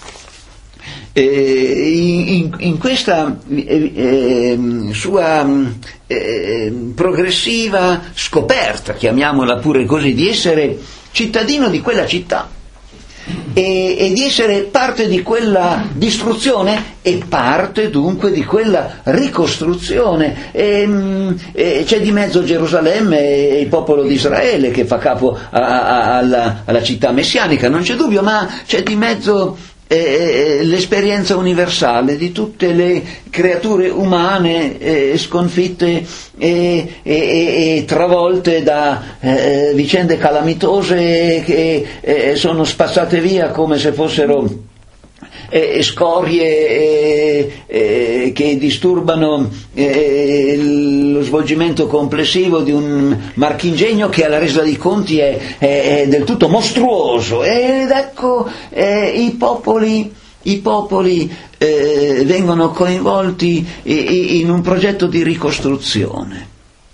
Eh, in, in questa eh, eh, sua eh, progressiva scoperta, chiamiamola pure così, di essere cittadino di quella città e, e di essere parte di quella distruzione e parte dunque di quella ricostruzione, e, e c'è di mezzo Gerusalemme e il popolo di Israele che fa capo a, a, alla, alla città messianica, non c'è dubbio, ma c'è di mezzo Eh, l'esperienza universale di tutte le creature umane eh, sconfitte e, e, e travolte da eh, vicende calamitose che eh, sono spazzate via come se fossero eh, scorie eh, eh, che disturbano eh, lo svolgimento complessivo di un marchingegno che alla resa dei conti è, è, è del tutto mostruoso, ed ecco eh, i popoli i popoli eh, vengono coinvolti in un progetto di ricostruzione.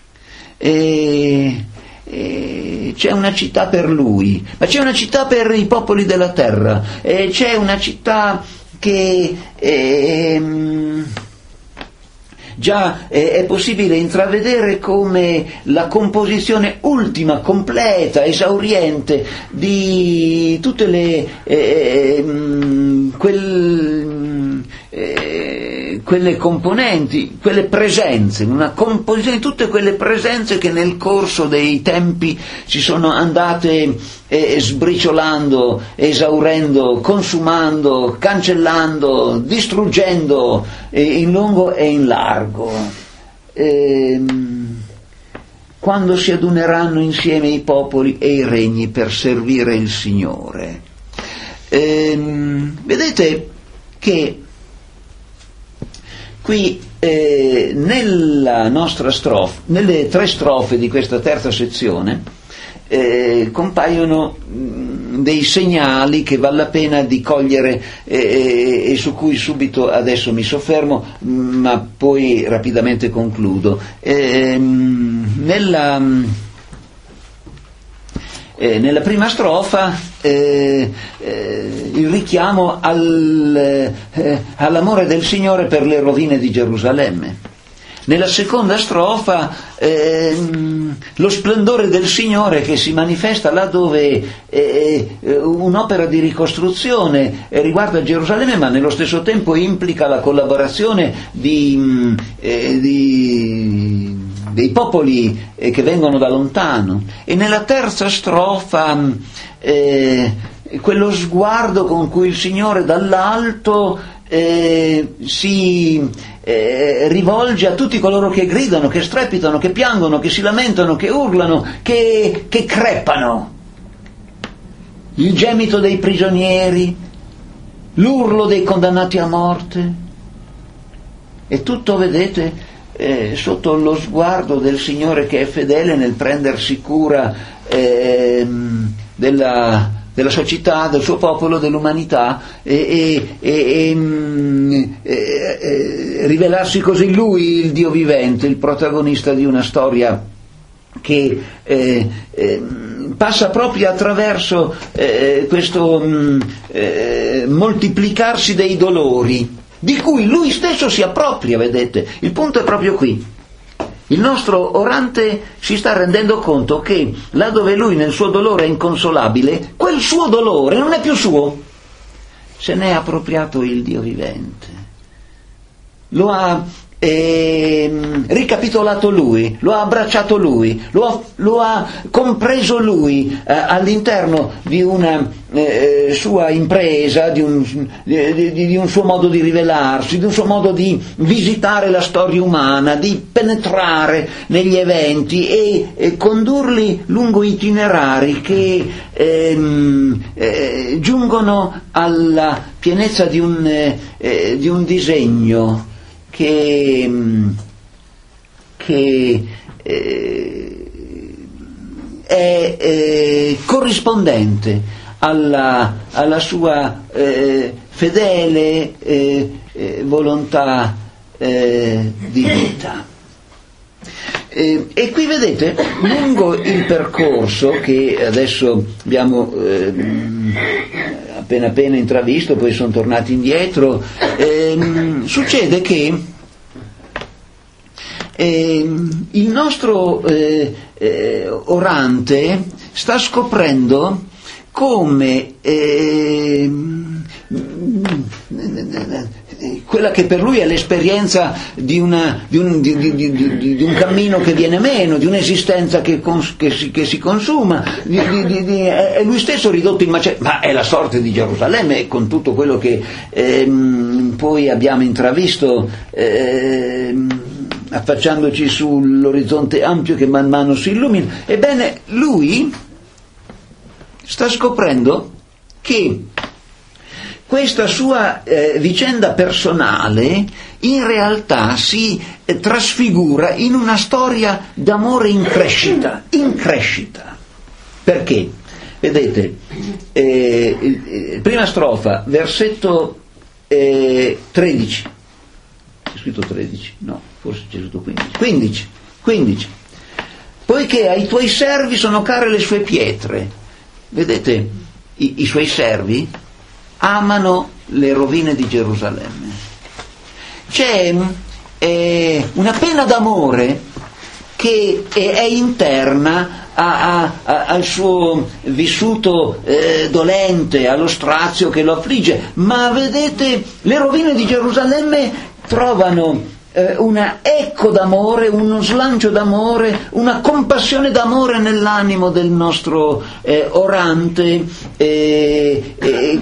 E, e c'è una città per lui, ma c'è una città per i popoli della terra, e c'è una città che ehm, già eh, è possibile intravedere come la composizione ultima, completa, esauriente di tutte le eh, quel, eh, quelle componenti, quelle presenze, una composizione di tutte quelle presenze che nel corso dei tempi si sono andate eh, sbriciolando, esaurendo, consumando, cancellando, distruggendo eh, in lungo e in largo. Ehm, quando si aduneranno insieme i popoli e i regni per servire il Signore. Ehm, vedete che qui eh, nella nostra strofa, nelle tre strofe di questa terza sezione, eh, compaiono mh, dei segnali che vale la pena di cogliere eh, e su cui subito adesso mi soffermo, mh, ma poi rapidamente concludo. Eh, nella Eh, nella prima strofa eh, eh, il richiamo al, eh, all'amore del Signore per le rovine di Gerusalemme. Nella seconda strofa eh, lo splendore del Signore che si manifesta là dove eh, un'opera di ricostruzione riguarda Gerusalemme, ma nello stesso tempo implica la collaborazione di, eh, di, dei popoli eh, che vengono da lontano. E nella terza strofa eh, quello sguardo con cui il Signore dall'alto eh, si eh, rivolge a tutti coloro che gridano, che strepitano, che piangono, che si lamentano, che urlano, che, che crepano. Il gemito dei prigionieri, l'urlo dei condannati a morte, e tutto, vedete, eh, sotto lo sguardo del Signore che è fedele nel prendersi cura eh, della della sua città, del suo popolo, dell'umanità, e, e, e, e, e rivelarsi così lui, il Dio vivente, il protagonista di una storia che eh, eh, passa proprio attraverso eh, questo eh, moltiplicarsi dei dolori, di cui lui stesso si appropria, vedete. Il punto è proprio qui. Il nostro orante si sta rendendo conto che là dove lui nel suo dolore è inconsolabile, quel suo dolore non è più suo, se ne è appropriato il Dio vivente, lo ha eh, ricapitolato lui, lo ha abbracciato lui, lo ha, lo ha compreso lui eh, all'interno di una eh, sua impresa, di un, di, di, di un suo modo di rivelarsi, di un suo modo di visitare la storia umana, di penetrare negli eventi e, e condurli lungo itinerari che ehm, eh, giungono alla pienezza di un, eh, di un disegno che, che eh, è eh, corrispondente alla, alla sua eh, fedele eh, eh, volontà eh, di vita. Eh, e qui vedete, lungo il percorso che adesso abbiamo eh, appena appena intravisto, poi sono tornati indietro, eh, succede che eh, il nostro eh, eh, orante sta scoprendo come eh, quella che per lui è l'esperienza di, una, di, un, di, di, di, di un cammino che viene meno, di un'esistenza che, cons, che, si, che si consuma, di, di, di, è lui stesso ridotto in macerie, ma è la sorte di Gerusalemme, con tutto quello che ehm, poi abbiamo intravisto ehm, affacciandoci sull'orizzonte ampio che man mano si illumina. Ebbene, lui sta scoprendo che questa sua eh, vicenda personale in realtà si eh, trasfigura in una storia d'amore in crescita, in crescita. Perché? Vedete, eh, eh, prima strofa, versetto eh, tredici, c'è scritto tredici? No, forse c'è scritto quindici. quindici, quindici. Poiché ai tuoi servi sono care le sue pietre. Vedete, i, i suoi servi amano le rovine di Gerusalemme. C'è eh, una pena d'amore che è, è interna a, a, a, al suo vissuto eh, dolente, allo strazio che lo affligge, ma vedete, le rovine di Gerusalemme trovano una eco d'amore, uno slancio d'amore, una compassione d'amore nell'animo del nostro eh, orante, eh, eh,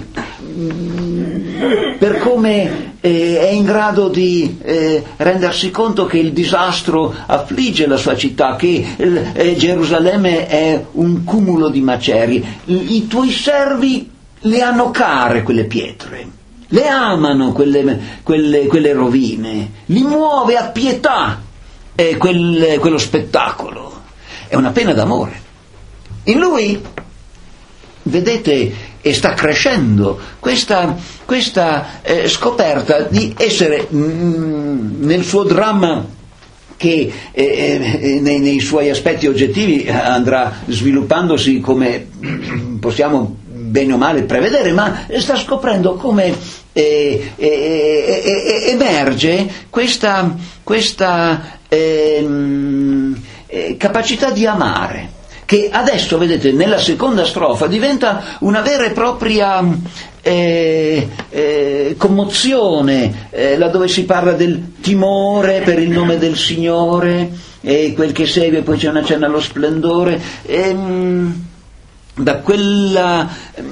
per come eh, è in grado di eh, rendersi conto che il disastro affligge la sua città, che eh, Gerusalemme è un cumulo di macerie. I, i tuoi servi le hanno care quelle pietre, le amano quelle, quelle, quelle rovine, li muove a pietà eh, quel, quello spettacolo. È una pena d'amore. In lui, vedete, e sta crescendo questa, questa eh, scoperta di essere mh, nel suo dramma che eh, eh, nei, nei suoi aspetti oggettivi andrà sviluppandosi come possiamo bene o male prevedere, ma sta scoprendo come eh, eh, eh, emerge questa, questa eh, eh, capacità di amare, che adesso, vedete, nella seconda strofa diventa una vera e propria eh, eh, commozione, eh, laddove si parla del timore per il nome del Signore, e quel che segue, poi c'è una cenna allo splendore, ehm, da quella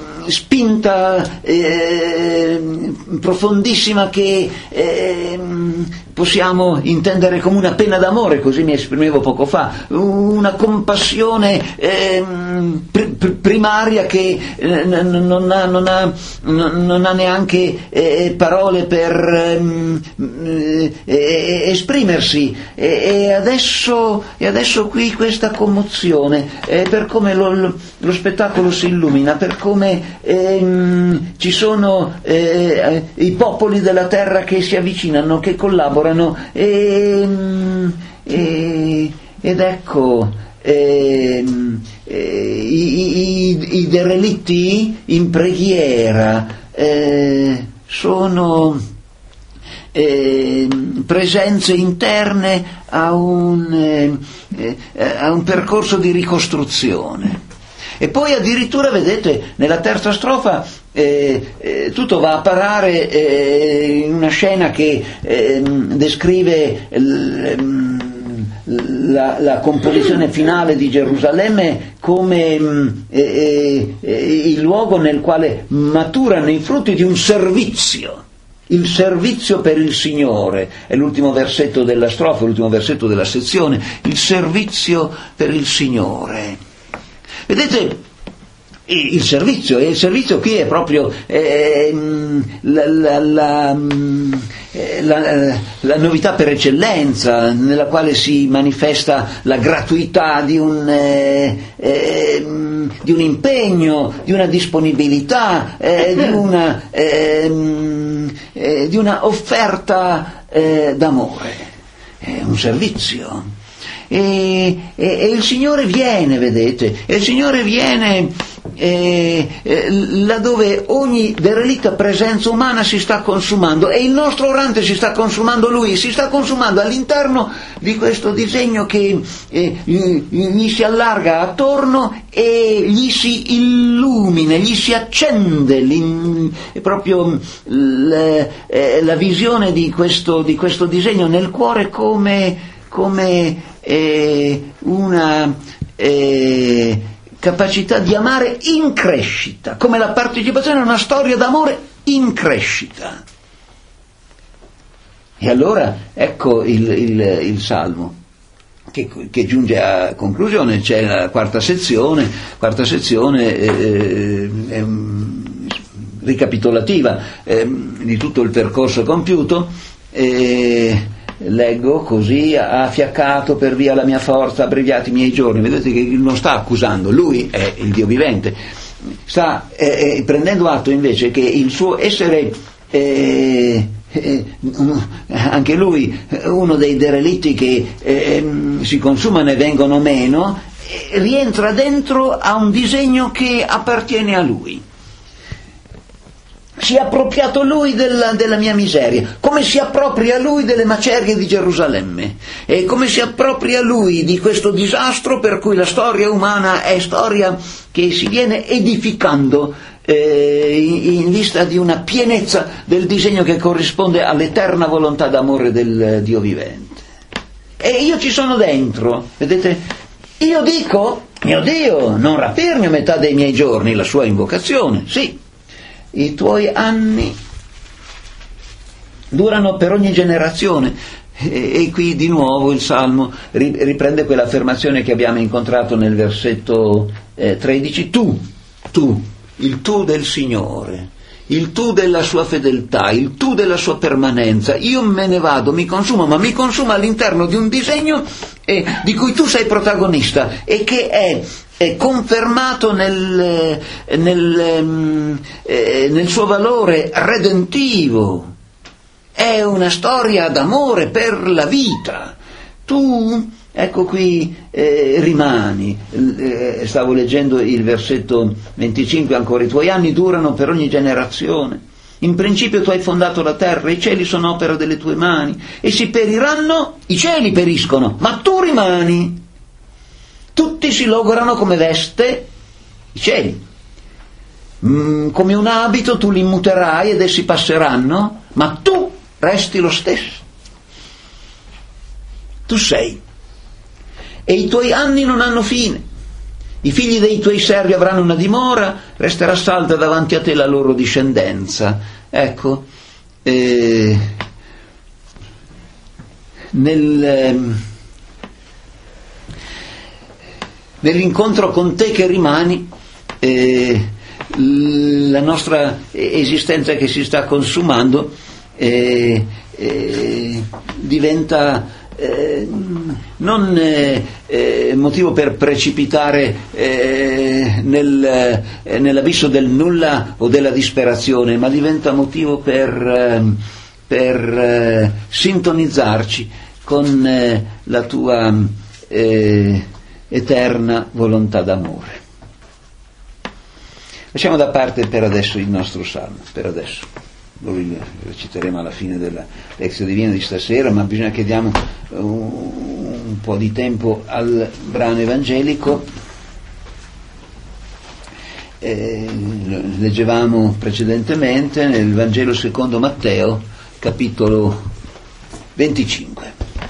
spinta eh, profondissima che eh, possiamo intendere come una pena d'amore, così mi esprimevo poco fa, una compassione eh, pr- primaria che eh, non, ha, non, ha, non ha neanche eh, parole per eh, eh, esprimersi, e, e, adesso, e adesso qui questa commozione eh, per come lo, lo spettacolo si illumina, per come Ehm, ci sono eh, i popoli della terra che si avvicinano, che collaborano, ehm, e, ed ecco ehm, eh, i, i, i derelitti in preghiera eh, sono eh, presenze interne a un, eh, a un percorso di ricostruzione. E poi addirittura, vedete, nella terza strofa eh, eh, tutto va a parare eh, in una scena che eh, descrive l, la, la composizione finale di Gerusalemme come eh, eh, il luogo nel quale maturano i frutti di un servizio. Il servizio per il Signore è l'ultimo versetto della strofa, l'ultimo versetto della sezione, il servizio per il Signore. Vedete, il servizio, e il servizio qui è proprio eh, la, la, la, la, la novità per eccellenza, nella quale si manifesta la gratuità di un, eh, eh, di un impegno, di una disponibilità, eh, di, una, eh, eh, di una offerta eh, d'amore. È un servizio. E, e, e il Signore viene, vedete, e il Signore viene eh, eh, laddove ogni derelitta presenza umana si sta consumando, e il nostro orante si sta consumando Lui, si sta consumando all'interno di questo disegno che eh, gli si allarga attorno e gli si illumina, gli si accende proprio la, eh, la visione di questo, di questo disegno nel cuore come come eh, una eh, capacità di amare in crescita, come la partecipazione a una storia d'amore in crescita. E allora ecco il, il, il Salmo che, che giunge a conclusione. C'è la quarta sezione, quarta sezione eh, è ricapitolativa eh, di tutto il percorso compiuto. Eh, Leggo: così ha fiaccato per via la mia forza, abbreviati i miei giorni. Vedete che non sta accusando, lui è il Dio vivente, sta eh, prendendo atto invece che il suo essere eh, eh, anche lui uno dei derelitti che eh, si consumano e vengono meno, eh, rientra dentro a un disegno che appartiene a lui. Si è appropriato lui della, della mia miseria, come si appropria lui delle macerie di Gerusalemme, e come si appropria lui di questo disastro per cui la storia umana è storia che si viene edificando eh, in, in vista di una pienezza del disegno che corrisponde all'eterna volontà d'amore del Dio vivente. E io ci sono dentro, vedete? Io dico, mio Dio, non rapirmi a metà dei miei giorni, la sua invocazione, sì. I tuoi anni durano per ogni generazione. E, e qui di nuovo il Salmo riprende quell'affermazione che abbiamo incontrato nel versetto eh, tredici. Tu, tu, il tu del Signore, il tu della sua fedeltà, il tu della sua permanenza. Io me ne vado, mi consumo, ma mi consumo all'interno di un disegno eh, di cui tu sei protagonista e che è è confermato nel, nel, eh, nel suo valore redentivo. È una storia d'amore per la vita. Tu, ecco qui, eh, rimani. Eh, stavo leggendo il versetto venticinque ancora. I tuoi anni durano per ogni generazione. In principio tu hai fondato la terra, i cieli sono opera delle tue mani. E si periranno, i cieli periscono, ma tu rimani. tutti si lograno come veste i cieli. Mm, come un abito tu li immuterai ed essi passeranno, ma tu resti lo stesso. Tu sei, e i tuoi anni non hanno fine. I figli dei tuoi servi avranno una dimora, resterà salda davanti a te la loro discendenza. Ecco, eh, nel, eh, nell'incontro con te che rimani, eh, la nostra esistenza che si sta consumando eh, eh, diventa eh, non eh, eh, motivo per precipitare eh, nel, eh, nell'abisso del nulla o della disperazione, ma diventa motivo per, eh, per eh, sintonizzarci con eh, la tua eh, eterna volontà d'amore. Lasciamo da parte per adesso il nostro salmo, per adesso. Lo reciteremo alla fine della lezione divina di stasera, ma bisogna che diamo un, un po' di tempo al brano evangelico. Eh, leggevamo precedentemente nel Vangelo secondo Matteo, capitolo venticinque.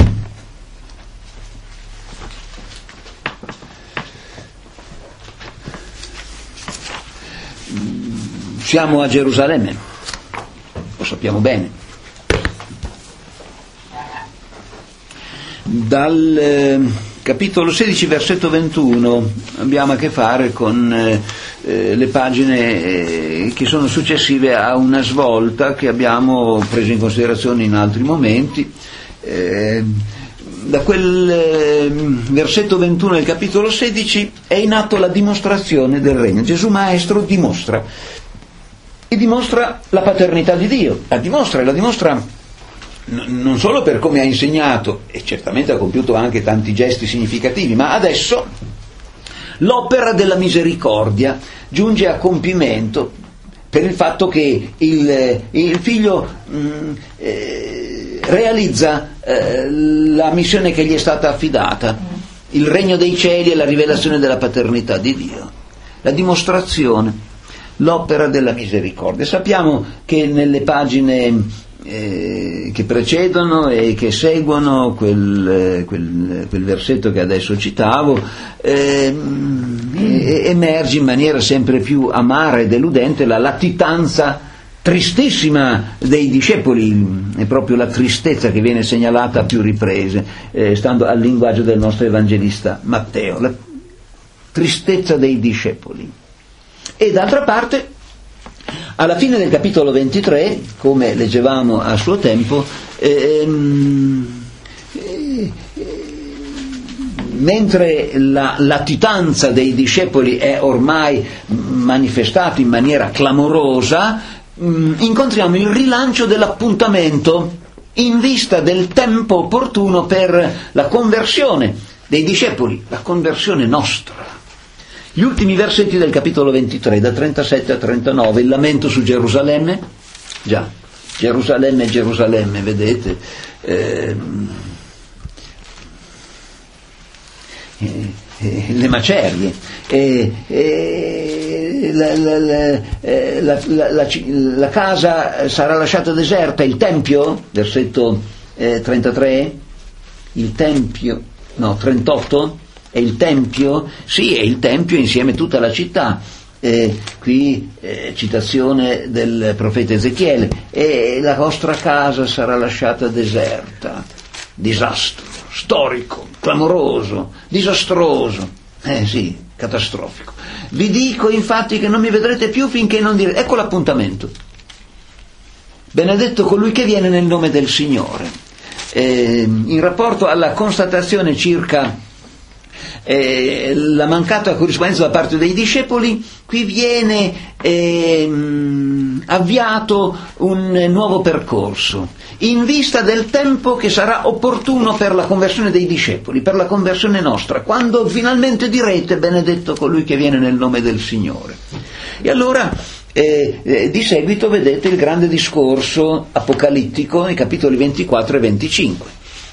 Siamo a Gerusalemme, lo sappiamo bene. Dal eh, capitolo sedici, versetto ventuno, abbiamo a che fare con eh, le pagine eh, che sono successive a una svolta che abbiamo preso in considerazione in altri momenti. Eh, da quel eh, versetto ventuno del capitolo sedici è in atto la dimostrazione del regno. Gesù Maestro dimostra. E dimostra la paternità di Dio, la dimostra, la dimostra n- non solo per come ha insegnato, e certamente ha compiuto anche tanti gesti significativi, ma adesso l'opera della misericordia giunge a compimento per il fatto che il, il figlio mh, eh, realizza eh, la missione che gli è stata affidata, il regno dei cieli e la rivelazione della paternità di Dio, la dimostrazione, l'opera della misericordia. Sappiamo che nelle pagine eh, che precedono e che seguono quel, quel, quel versetto che adesso citavo eh, emerge in maniera sempre più amara e deludente la latitanza tristissima dei discepoli, è proprio la tristezza che viene segnalata a più riprese, eh, stando al linguaggio del nostro evangelista Matteo, la tristezza dei discepoli. E d'altra parte, alla fine del capitolo ventitré, come leggevamo a suo tempo, ehm, eh, mentre la latitanza dei discepoli è ormai manifestata in maniera clamorosa, mh, incontriamo il rilancio dell'appuntamento in vista del tempo opportuno per la conversione dei discepoli, la conversione nostra. Gli ultimi versetti del capitolo ventitré, da trentasette a trentanove, il lamento su Gerusalemme, già, Gerusalemme, Gerusalemme, vedete, eh, eh, eh, le macerie, eh, eh, la, la, la, eh, la, la, la, la casa sarà lasciata deserta, il tempio, versetto eh, trentatré, il tempio, no, trentotto, è il tempio, sì, è il tempio insieme a tutta la città. Eh, qui eh, citazione del profeta Ezechiele, e la vostra casa sarà lasciata deserta. Disastro storico, clamoroso, disastroso, eh sì, catastrofico. Vi dico infatti che non mi vedrete più finché non direte. Ecco l'appuntamento. Benedetto colui che viene nel nome del Signore. Eh, in rapporto alla constatazione circa Eh, la mancata corrispondenza da parte dei discepoli, qui viene eh, avviato un nuovo percorso in vista del tempo che sarà opportuno per la conversione dei discepoli, per la conversione nostra, quando finalmente direte benedetto colui che viene nel nome del Signore. E allora eh, eh, di seguito vedete il grande discorso apocalittico nei capitoli ventiquattro e venticinque.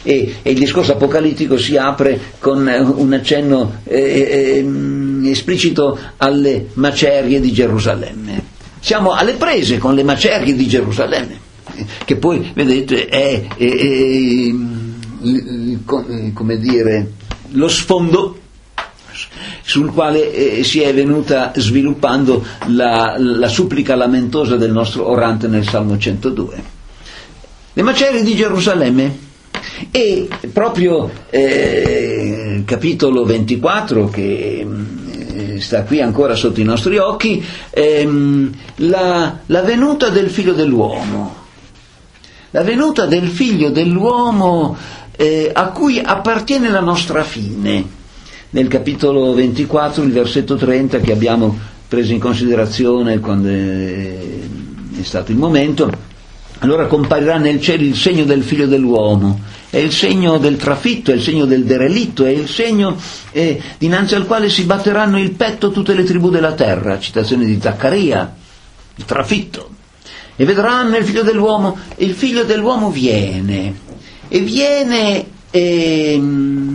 E, e il discorso apocalittico si apre con un accenno eh, eh, esplicito alle macerie di Gerusalemme. Siamo alle prese con le macerie di Gerusalemme, che poi, vedete, è, è, è, è come dire, lo sfondo sul quale eh, si è venuta sviluppando la, la supplica lamentosa del nostro orante nel Salmo centodue. Le macerie di Gerusalemme. E proprio eh, il capitolo ventiquattro, che eh, sta qui ancora sotto i nostri occhi, ehm, la, la venuta del figlio dell'uomo, la venuta del figlio dell'uomo eh, a cui appartiene la nostra fine. Nel capitolo ventiquattro, il versetto trenta, che abbiamo preso in considerazione quando è, è stato il momento: allora comparirà nel cielo il segno del figlio dell'uomo, è il segno del trafitto, è il segno del derelitto, è il segno eh, dinanzi al quale si batteranno il petto tutte le tribù della terra, citazione di Zaccaria, il trafitto. E vedranno il figlio dell'uomo, e il figlio dell'uomo viene, e viene eh,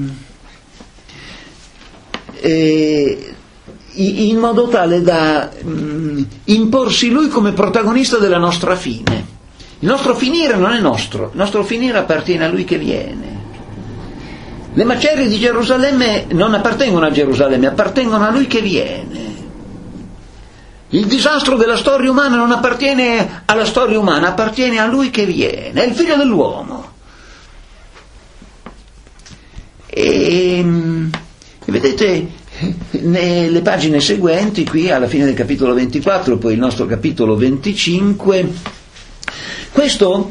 eh, in modo tale da mh, imporsi lui come protagonista della nostra fine. Il nostro finire non è nostro, il nostro finire appartiene a lui che viene. Le macerie di Gerusalemme non appartengono a Gerusalemme, appartengono a lui che viene. Il disastro della storia umana non appartiene alla storia umana, appartiene a lui che viene, è il figlio dell'uomo. E, e vedete, nelle pagine seguenti, qui alla fine del capitolo ventiquattro, poi il nostro capitolo venticinque, questo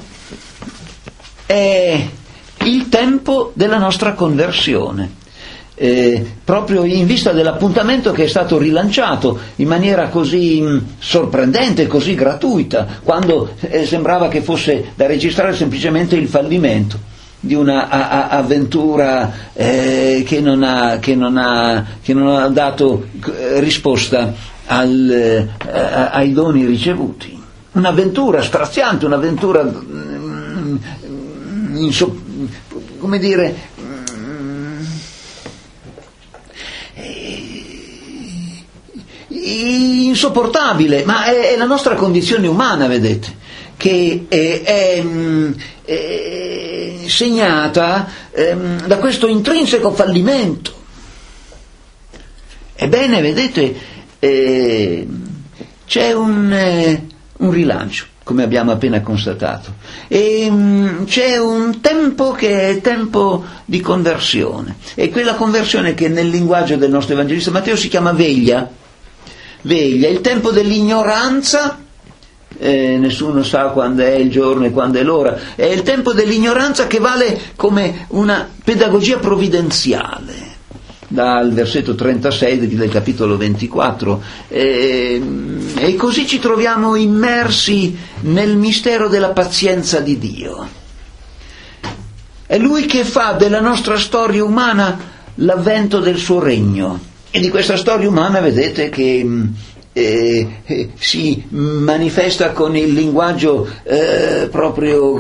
è il tempo della nostra conversione, eh, proprio in vista dell'appuntamento che è stato rilanciato in maniera così mh, sorprendente, così gratuita, quando eh, sembrava che fosse da registrare semplicemente il fallimento di una a, a, avventura eh, che, non ha, che, non ha, che non ha dato eh, risposta al, eh, ai doni ricevuti. Un'avventura straziante, un'avventura mm, inso- come dire mm, insopportabile, ma è, è la nostra condizione umana, vedete, che è, è, è segnata eh, da questo intrinseco fallimento. Ebbene, vedete, eh, c'è un eh, un rilancio, come abbiamo appena constatato, e um, c'è un tempo che è tempo di conversione, e quella conversione che nel linguaggio del nostro evangelista Matteo si chiama veglia, veglia, il tempo dell'ignoranza, eh, nessuno sa quando è il giorno e quando è l'ora, è il tempo dell'ignoranza che vale come una pedagogia provvidenziale. Dal versetto trentasei del capitolo ventiquattro, e, e così ci troviamo immersi nel mistero della pazienza di Dio. È Lui che fa della nostra storia umana l'avvento del suo regno, e di questa storia umana vedete che eh, eh, si manifesta con il linguaggio eh, proprio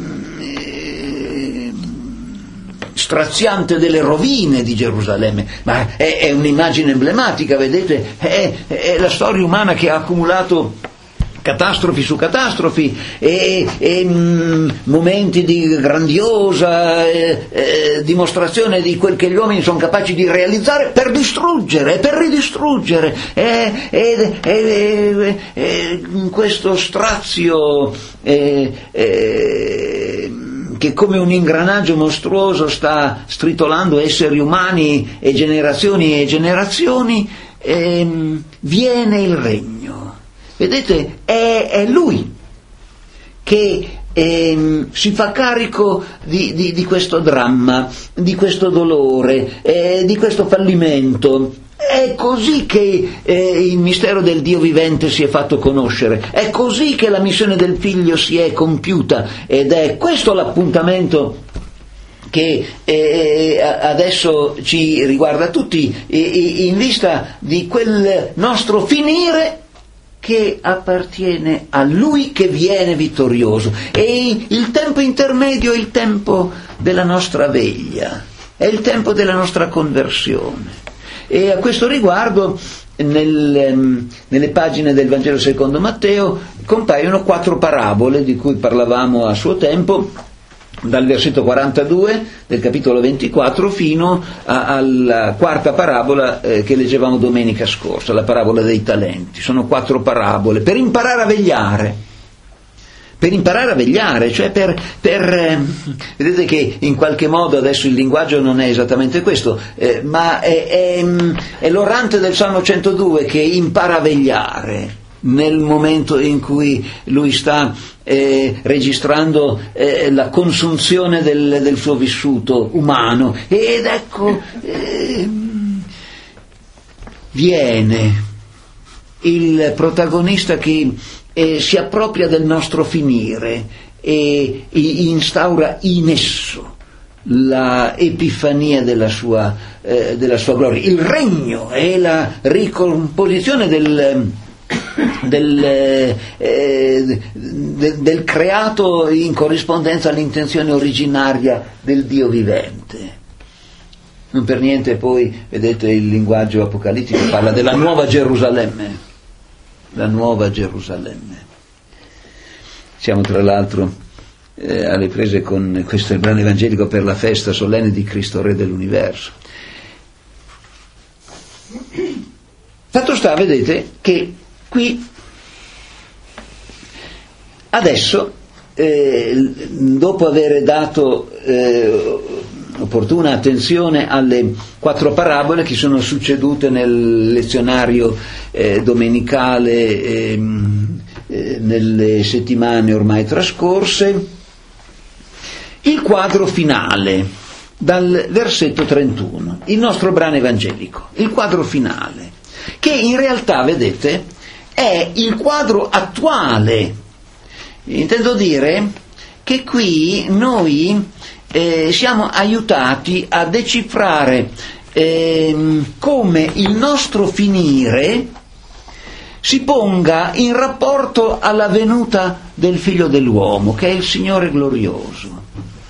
straziante delle rovine di Gerusalemme, ma è, è un'immagine emblematica, vedete, è, è la storia umana che ha accumulato catastrofi su catastrofi e, e mh, momenti di grandiosa eh, eh, dimostrazione di quel che gli uomini sono capaci di realizzare per distruggere e per ridistruggere, e, e, e, e, e questo strazio e, e, che come un ingranaggio mostruoso sta stritolando esseri umani e generazioni e generazioni, ehm, viene il regno. Vedete, è, è Lui che ehm, si fa carico di, di, di questo dramma, di questo dolore, eh, di questo fallimento. È così che eh, il mistero del Dio vivente si è fatto conoscere, è così che la missione del Figlio si è compiuta, ed è questo l'appuntamento che eh, adesso ci riguarda tutti, eh, in vista di quel nostro finire che appartiene a lui che viene vittorioso, e il tempo intermedio è il tempo della nostra veglia, è il tempo della nostra conversione. E a questo riguardo nel, nelle pagine del Vangelo secondo Matteo compaiono quattro parabole di cui parlavamo a suo tempo, dal versetto quarantadue del capitolo ventiquattro fino a, alla quarta parabola eh, che leggevamo domenica scorsa, la parabola dei talenti. Sono quattro parabole per imparare a vegliare, per imparare a vegliare, cioè per, per eh, vedete che in qualche modo adesso il linguaggio non è esattamente questo, eh, ma è, è, è l'orante del Salmo centodue che impara a vegliare nel momento in cui lui sta eh, registrando eh, la consunzione del, del suo vissuto umano, ed ecco eh, viene il protagonista che eh, si appropria del nostro finire e, e instaura in esso la epifania della sua, eh, della sua gloria, il regno e la ricomposizione del Del, eh, del, del creato in corrispondenza all'intenzione originaria del Dio vivente. Non per niente poi, vedete, il linguaggio apocalittico parla della nuova Gerusalemme, la nuova Gerusalemme. Siamo tra l'altro eh, alle prese con questo il brano evangelico per la festa solenne di Cristo Re dell'universo. Fatto sta, vedete, che qui adesso, eh, dopo aver dato eh, opportuna attenzione alle quattro parabole che sono succedute nel lezionario eh, domenicale eh, eh, nelle settimane ormai trascorse, il quadro finale dal versetto trentuno, il nostro brano evangelico, il quadro finale, che in realtà, vedete, è il quadro attuale. Intendo dire che qui noi eh, siamo aiutati a decifrare eh, come il nostro finire si ponga in rapporto alla venuta del Figlio dell'uomo, che è il Signore glorioso.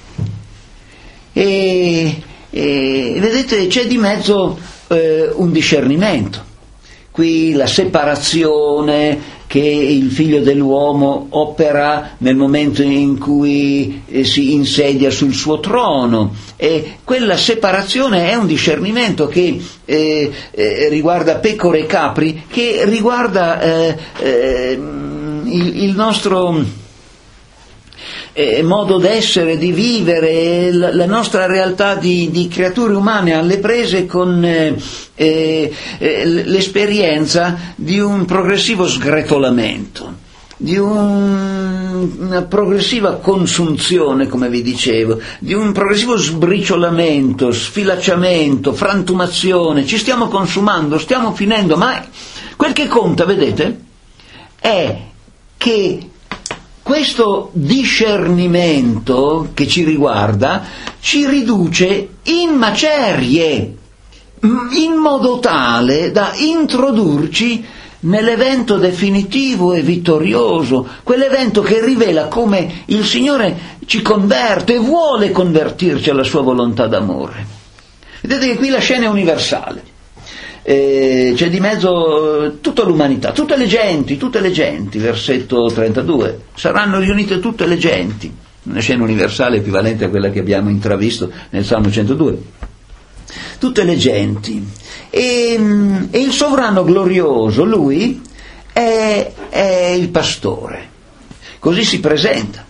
E, e vedete, c'è di mezzo eh, un discernimento. Qui la separazione che il Figlio dell'uomo opera nel momento in cui eh, si insedia sul suo trono, e quella separazione è un discernimento che eh, eh, riguarda pecore e capri, che riguarda eh, eh, il, il nostro Eh, modo d'essere, di vivere, la, la nostra realtà di, di creature umane alle prese con eh, eh, l'esperienza di un progressivo sgretolamento, di un, una progressiva consunzione, come vi dicevo, di un progressivo sbriciolamento, sfilacciamento, frantumazione. Ci stiamo consumando, stiamo finendo, ma quel che conta, vedete, è che questo discernimento che ci riguarda ci riduce in macerie, in modo tale da introdurci nell'evento definitivo e vittorioso, quell'evento che rivela come il Signore ci converte e vuole convertirci alla sua volontà d'amore. Vedete che qui la scena è universale. Eh, c'è di mezzo eh, tutta l'umanità, tutte le genti, tutte le genti, versetto trentadue, saranno riunite tutte le genti, una scena universale equivalente a quella che abbiamo intravisto nel Salmo centodue, tutte le genti, e, e il sovrano glorioso, lui, è, è il pastore, così si presenta.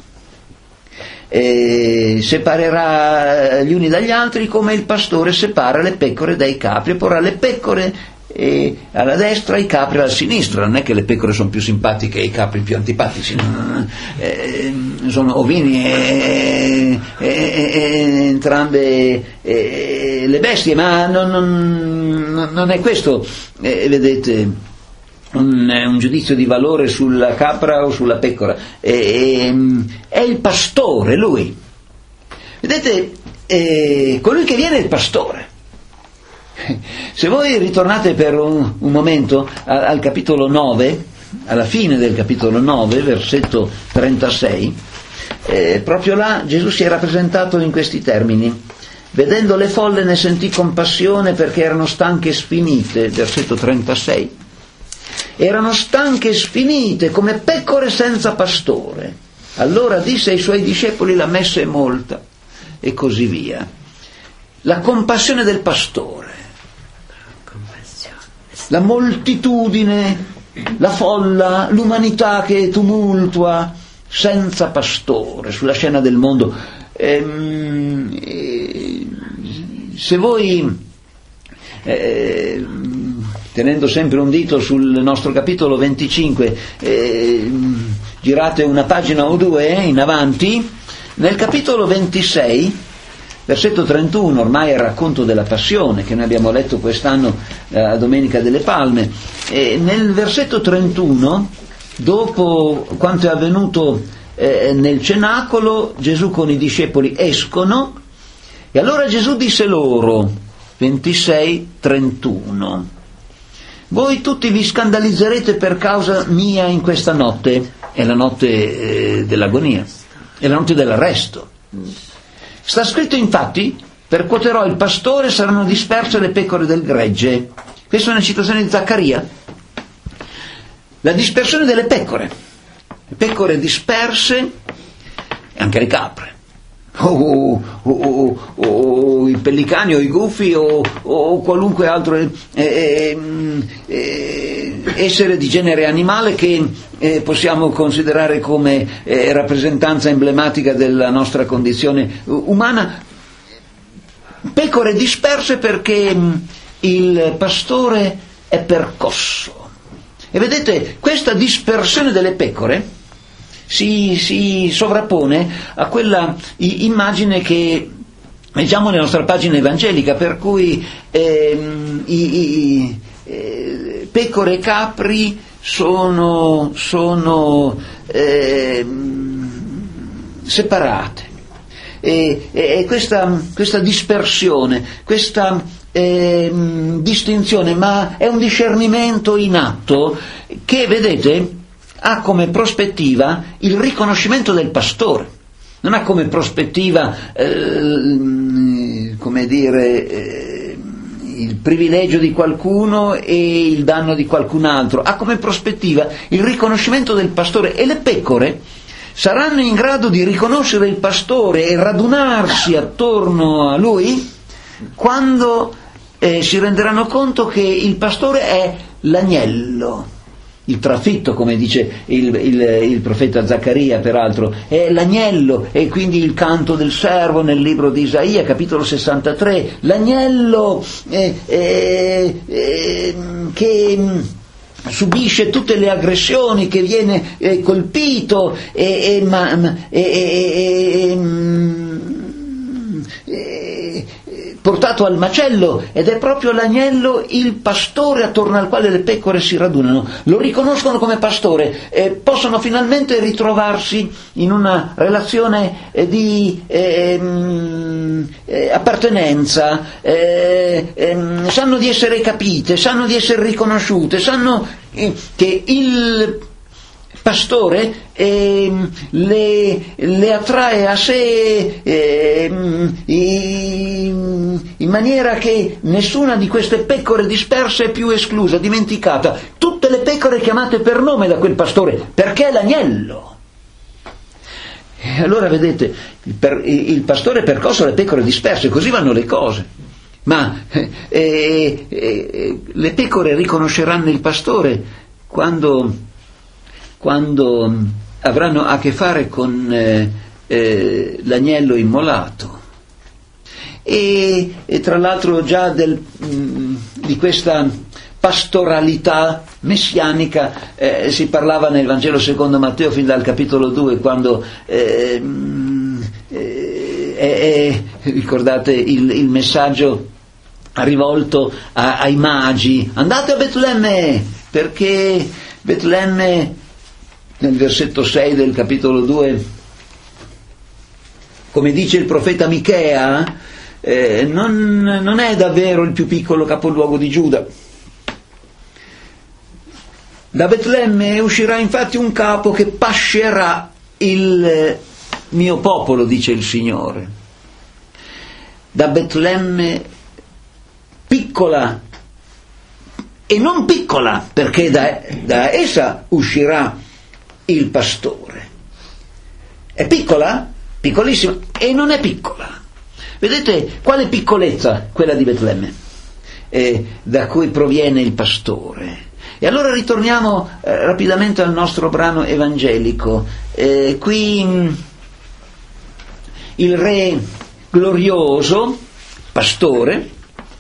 E separerà gli uni dagli altri come il pastore separa le pecore dai capri, e porrà le pecore eh, alla destra e i capri alla sinistra. Non è che le pecore sono più simpatiche e i capri più antipatici, eh, sono ovini e, e, e, entrambe e, le bestie, ma non, non, non è questo, eh, vedete, Un, un giudizio di valore sulla capra o sulla pecora. E, è il pastore, lui. Vedete, eh, colui che viene è il pastore. Se voi ritornate per un, un momento al, al capitolo nove, alla fine del capitolo nove, versetto trentasei, eh, proprio là Gesù si è rappresentato in questi termini: vedendo le folle ne sentì compassione perché erano stanche e sfinite, versetto trentasei, erano stanche e sfinite come pecore senza pastore. Allora disse ai suoi discepoli: la messa è molta, e così via. La compassione del pastore, la moltitudine, la folla, l'umanità che tumultua senza pastore sulla scena del mondo. Ehm, eh, se voi, eh, tenendo sempre un dito sul nostro capitolo venticinque, eh, girate una pagina o due in avanti, nel capitolo ventisei, versetto trentuno, ormai è il racconto della passione che noi abbiamo letto quest'anno eh, a Domenica delle Palme, e nel versetto trentuno, dopo quanto è avvenuto eh, nel cenacolo, Gesù con i discepoli escono, e allora Gesù disse loro, ventisei trentuno: voi tutti vi scandalizzerete per causa mia in questa notte, è la notte eh, dell'agonia, è la notte dell'arresto. Sta scritto infatti: percuoterò il pastore, saranno disperse le pecore del gregge. Questa è una citazione di Zaccaria. La dispersione delle pecore, le pecore disperse, e anche le capre, o, o, o, o i pellicani o i gufi o, o qualunque altro eh, eh, eh, essere di genere animale che eh, possiamo considerare come eh, rappresentanza emblematica della nostra condizione umana. Pecore disperse perché mh, il pastore è percosso. E vedete, questa dispersione delle pecore si, si sovrappone a quella immagine che leggiamo nella nostra pagina evangelica, per cui ehm, i, i, eh, pecore e capri sono, sono ehm, separate, e, e questa, questa dispersione, questa ehm, distinzione, ma è un discernimento in atto che, vedete, ha come prospettiva il riconoscimento del pastore, non ha come prospettiva eh, come dire eh, il privilegio di qualcuno e il danno di qualcun altro, ha come prospettiva il riconoscimento del pastore, e le pecore saranno in grado di riconoscere il pastore e radunarsi attorno a lui quando eh, si renderanno conto che il pastore è l'agnello, il trafitto, come dice il, il, il profeta Zaccaria, peraltro, è l'agnello, e quindi il canto del servo nel libro di Isaia, capitolo sessantatré, l'agnello eh, eh, eh, che subisce tutte le aggressioni, che viene eh, colpito e, e, ma, e, e, e, e portato al macello, ed è proprio l'agnello il pastore attorno al quale le pecore si radunano, lo riconoscono come pastore, eh, possono finalmente ritrovarsi in una relazione eh, di eh, eh, appartenenza, eh, eh, sanno di essere capite, sanno di essere riconosciute, sanno eh, che il pastore eh, le, le attrae a sé eh, in, in maniera che nessuna di queste pecore disperse è più esclusa, dimenticata. Tutte le pecore chiamate per nome da quel pastore, perché è l'agnello. E allora vedete, il, per, il pastore percosso le pecore disperse, così vanno le cose. Ma eh, eh, eh, le pecore riconosceranno il pastore quando quando avranno a che fare con eh, eh, l'agnello immolato. E, e tra l'altro già del, mh, di questa pastoralità messianica eh, si parlava nel Vangelo secondo Matteo fin dal capitolo due, quando eh, eh, eh, ricordate il, il messaggio rivolto a, ai magi: andate a Betlemme, perché Betlemme, nel versetto sei del capitolo due, come dice il profeta Michea, eh, non, non è davvero il più piccolo capoluogo di Giuda. Da Betlemme uscirà infatti un capo che pascerà il mio popolo, dice il Signore. Da Betlemme, piccola e non piccola, perché da, da essa uscirà il pastore. È piccola? Piccolissima, e non è piccola. Vedete quale piccolezza quella di Betlemme, eh, da cui proviene il pastore. E allora ritorniamo eh, rapidamente al nostro brano evangelico. Eh, qui mh, il re glorioso, pastore,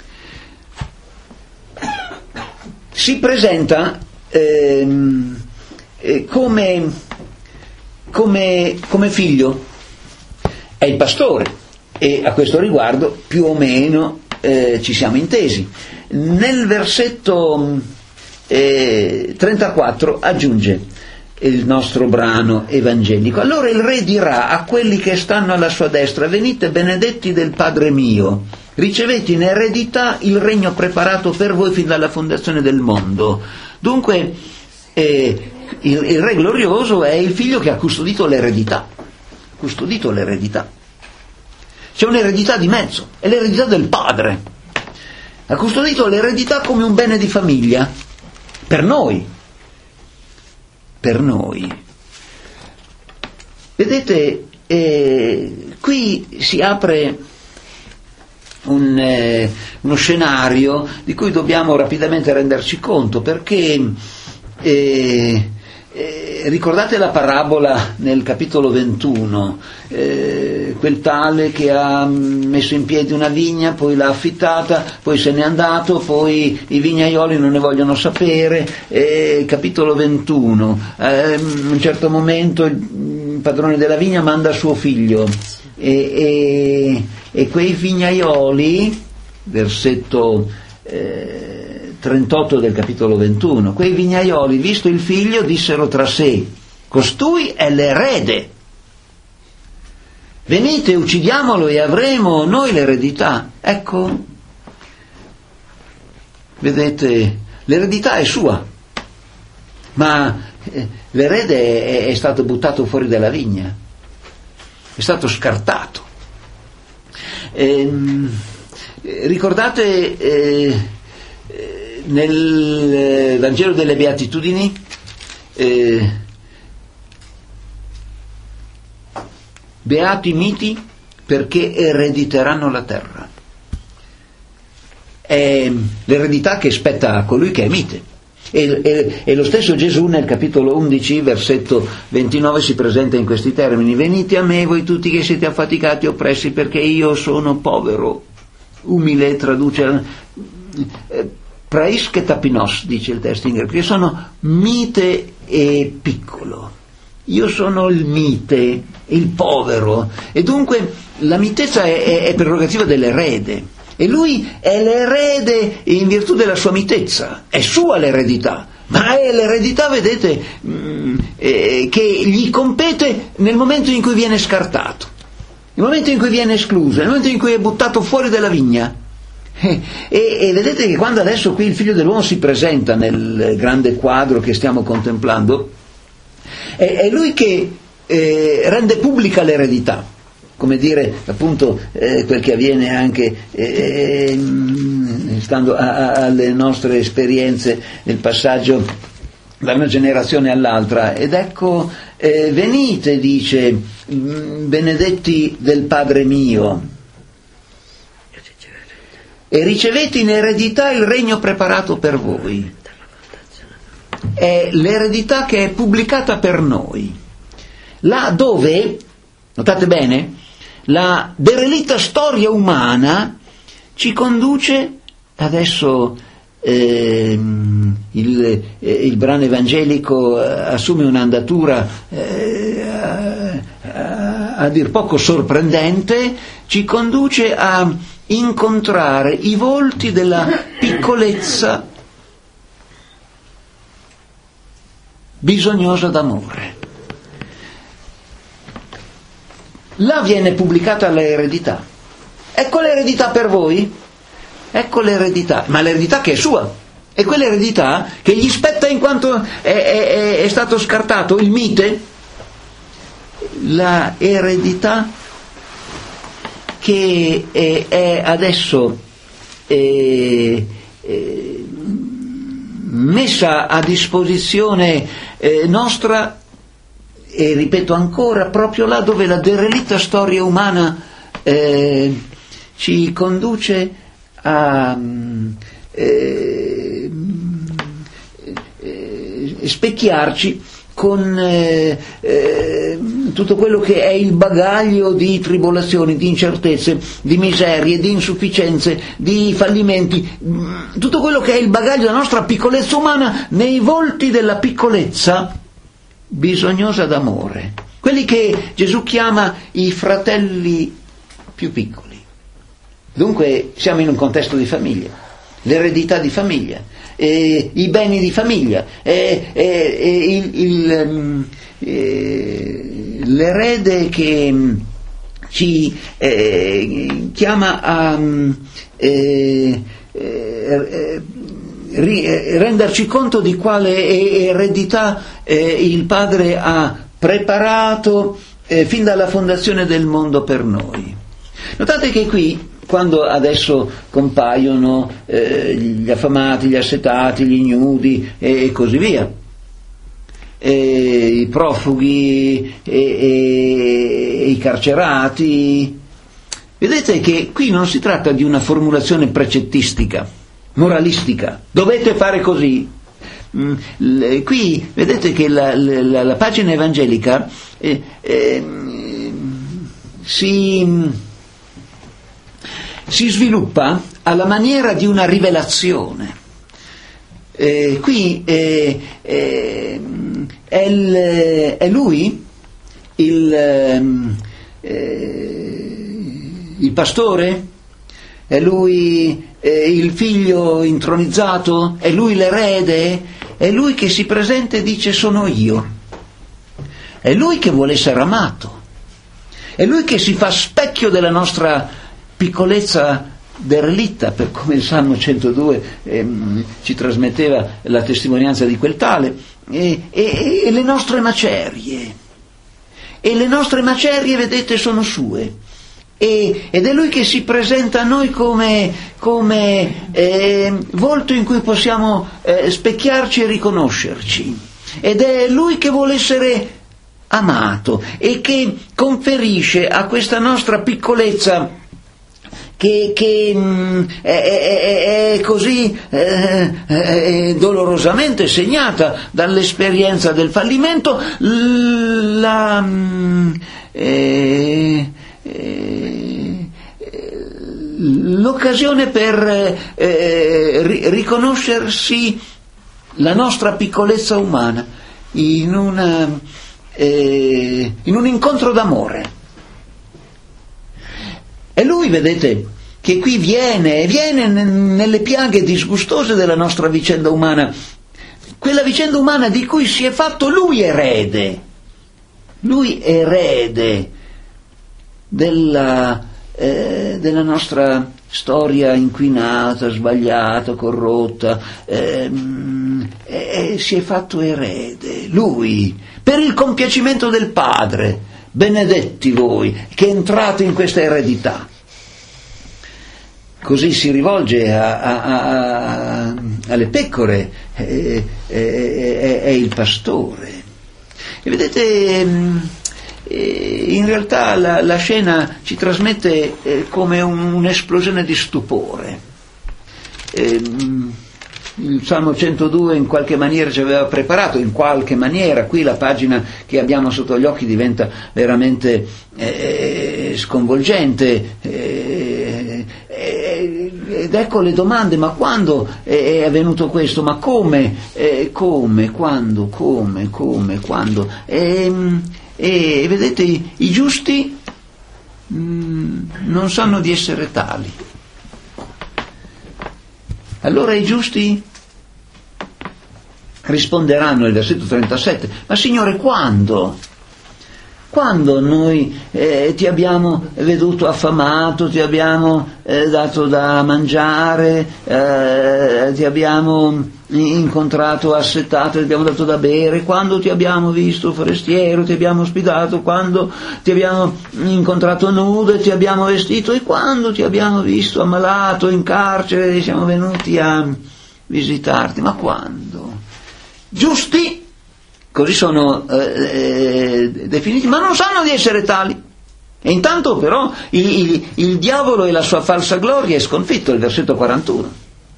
si presenta ehm, eh, come, come, come figlio. È il pastore, e a questo riguardo più o meno eh, ci siamo intesi. Nel versetto eh, trentaquattro aggiunge il nostro brano evangelico: allora il re dirà a quelli che stanno alla sua destra: venite benedetti del Padre mio, ricevete in eredità il regno preparato per voi fin dalla fondazione del mondo. Dunque eh, il, il re glorioso è il figlio che ha custodito l'eredità, custodito l'eredità. C'è un'eredità di mezzo, è l'eredità del padre. Ha custodito l'eredità come un bene di famiglia, per noi, per noi. Vedete, eh, qui si apre un, eh, uno scenario di cui dobbiamo rapidamente renderci conto, perché eh, eh, ricordate la parabola nel capitolo ventuno, eh, quel tale che ha messo in piedi una vigna, poi l'ha affittata, poi se n'è andato, poi i vignaioli non ne vogliono sapere, eh, capitolo ventuno, eh, in un certo momento il padrone della vigna manda suo figlio e, e, e quei vignaioli, versetto eh, trentotto del capitolo ventuno, quei vignaioli, visto il figlio, dissero tra sé: costui è l'erede, venite, uccidiamolo e avremo noi l'eredità. Ecco, vedete, l'eredità è sua, ma l'erede è, è stato buttato fuori dalla vigna, è stato scartato. Ehm, ricordate eh, nel Vangelo delle Beatitudini eh, beati i miti perché erediteranno la terra. È l'eredità che spetta a colui che è mite. E, e, e lo stesso Gesù nel capitolo undici versetto ventinove si presenta in questi termini: venite a me voi tutti che siete affaticati e oppressi, perché io sono povero, umile, traduce eh, praische che tapinos, dice il testo in greco. Io sono mite e piccolo, io sono il mite, il povero, e dunque la mitezza è, è, è prerogativa dell'erede, e lui è l'erede in virtù della sua mitezza, è sua l'eredità, ma è l'eredità, vedete, mh, eh, che gli compete nel momento in cui viene scartato, nel momento in cui viene escluso, nel momento in cui è buttato fuori dalla vigna. E, e vedete che quando adesso qui il figlio dell'uomo si presenta nel grande quadro che stiamo contemplando, è, è lui che eh, rende pubblica l'eredità, come dire appunto eh, quel che avviene anche eh, stando a, a, alle nostre esperienze nel passaggio da una generazione all'altra. Ed ecco, eh, venite, dice, benedetti del Padre mio, e ricevete in eredità il regno preparato per voi. È l'eredità che è pubblicata per noi, là dove, notate bene, la derelitta storia umana ci conduce adesso. Eh, il, eh, il brano evangelico eh, assume un'andatura eh, a, a, a dir poco sorprendente, ci conduce a incontrare i volti della piccolezza bisognosa d'amore. Là viene pubblicata l'eredità. Ecco l'eredità per voi, ecco l'eredità, ma l'eredità che è sua, è quell'eredità che gli spetta in quanto è, è, è stato scartato il mite, la eredità che è, è adesso è, è messa a disposizione eh, nostra, e ripeto ancora, proprio là dove la derelitta storia umana eh, ci conduce a eh, eh, specchiarci con eh, eh, tutto quello che è il bagaglio di tribolazioni, di incertezze, di miserie, di insufficienze, di fallimenti, tutto quello che è il bagaglio della nostra piccolezza umana nei volti della piccolezza bisognosa d'amore, quelli che Gesù chiama i fratelli più piccoli. Dunque siamo in un contesto di famiglia, l'eredità di famiglia, eh, i beni di famiglia, eh, eh, il, il, eh, l'erede che ci eh, chiama a eh, eh, renderci conto di quale eredità eh, il Padre ha preparato eh, fin dalla fondazione del mondo per noi. Notate che qui, quando adesso compaiono eh, gli affamati, gli assetati, gli ignudi e, e così via, e i profughi e, e, e i carcerati, vedete che qui non si tratta di una formulazione precettistica, moralistica, dovete fare così. Mm, l- qui vedete che la, la, la pagina evangelica eh, eh, si, si sviluppa alla maniera di una rivelazione. Eh, qui eh, eh, è, il, è lui il, eh, il pastore, è lui eh, il figlio intronizzato, è lui l'erede, è lui che si presenta e dice sono io, è lui che vuole essere amato, è lui che si fa specchio della nostra piccolezza derelitta, per come il Salmo centodue ehm, ci trasmetteva la testimonianza di quel tale, e, e, e le nostre macerie, e le nostre macerie, vedete, sono sue. E, ed è lui che si presenta a noi come, come eh, volto in cui possiamo eh, specchiarci e riconoscerci, ed è lui che vuole essere amato e che conferisce a questa nostra piccolezza che, che mh, è, è, è così eh, è dolorosamente segnata dall'esperienza del fallimento, la mh, eh, l'occasione per eh, riconoscersi la nostra piccolezza umana in, una, eh, in un incontro d'amore. E lui, vedete, che qui viene, viene nelle piaghe disgustose della nostra vicenda umana, quella vicenda umana di cui si è fatto lui erede, lui erede della, eh, della nostra storia inquinata, sbagliata, corrotta, ehm, eh, si è fatto erede, lui, per il compiacimento del Padre. Benedetti voi che entrate in questa eredità. Così si rivolge a, a, a, alle pecore, è, è, è il pastore. E vedete, in realtà la, la scena ci trasmette come un, un'esplosione di stupore. Il Salmo centodue in qualche maniera ci aveva preparato, in qualche maniera, qui la pagina che abbiamo sotto gli occhi diventa veramente eh, sconvolgente, eh, eh, ed ecco le domande: ma quando è avvenuto questo? Ma come? Eh, come? Quando? Come? Come? Quando? E, e vedete, i, i giusti mh, non sanno di essere tali. Allora i giusti risponderanno nel versetto trentasette: ma Signore, quando? Quando noi eh, ti abbiamo veduto affamato, ti abbiamo eh, dato da mangiare, eh, ti abbiamo incontrato assetato, ti abbiamo dato da bere? Quando ti abbiamo visto forestiero, ti abbiamo ospitato? Quando ti abbiamo incontrato nudo e ti abbiamo vestito? E quando ti abbiamo visto ammalato in carcere e siamo venuti a visitarti? Ma quando? Giusti, così sono eh, definiti, ma non sanno di essere tali. E intanto però il, il, il diavolo e la sua falsa gloria è sconfitto, il versetto quarantuno.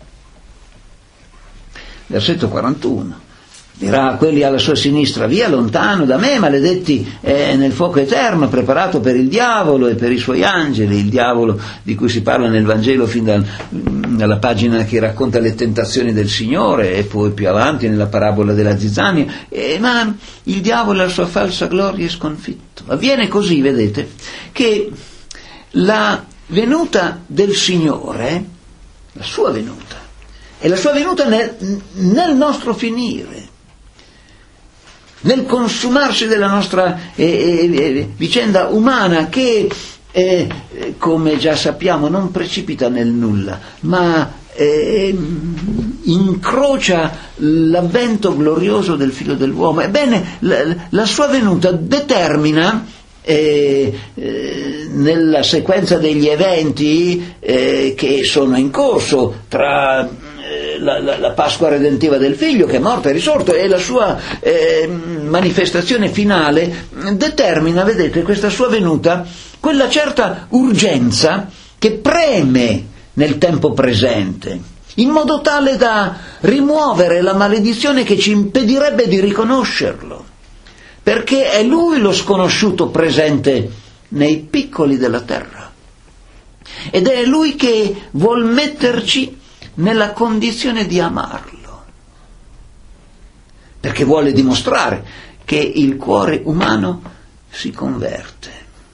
Versetto quarantuno. Dirà a quelli alla sua sinistra: via lontano da me, maledetti, eh, nel fuoco eterno preparato per il diavolo e per i suoi angeli. Il diavolo di cui si parla nel Vangelo fin dal, dalla pagina che racconta le tentazioni del Signore, e poi più avanti nella parabola della zizzania. Eh, ma il diavolo e la sua falsa gloria è sconfitto. Avviene così, vedete, che la venuta del Signore, la sua venuta, e la sua venuta nel, nel nostro finire, nel consumarsi della nostra eh, eh, vicenda umana, che eh, come già sappiamo non precipita nel nulla, ma eh, incrocia l'avvento glorioso del Figlio dell'uomo. Ebbene, la, la sua venuta determina eh, eh, nella sequenza degli eventi eh, che sono in corso tra La, la, la Pasqua redentiva del Figlio, che è morto e risorto, e la sua eh, manifestazione finale, determina, vedete, questa sua venuta, quella certa urgenza che preme nel tempo presente, in modo tale da rimuovere la maledizione che ci impedirebbe di riconoscerlo, perché è Lui lo sconosciuto presente nei piccoli della terra, ed è Lui che vuol metterci nella condizione di amarlo, perché vuole dimostrare che il cuore umano si converte.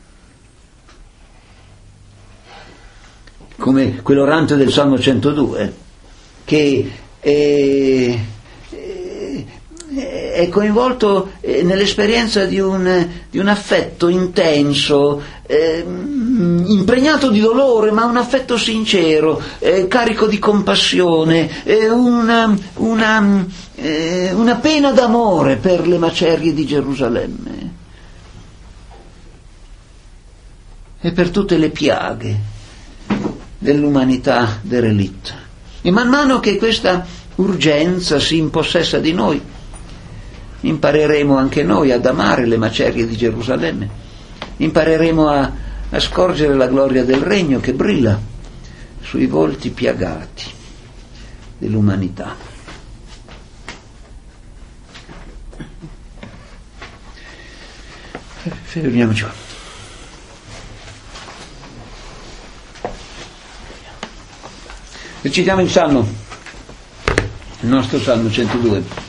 Come quell'orante del Salmo centodue, che è, è coinvolto nell'esperienza di un, di un affetto intenso, eh, impregnato di dolore, ma un affetto sincero, eh, carico di compassione, eh, una, una, eh, una pena d'amore per le macerie di Gerusalemme e per tutte le piaghe dell'umanità derelitta. E man mano che questa urgenza si impossessa di noi, impareremo anche noi ad amare le macerie di Gerusalemme, impareremo a, a scorgere la gloria del regno che brilla sui volti piagati dell'umanità. Fermiamoci qua. Recitiamo il Salmo, il nostro Salmo centodue.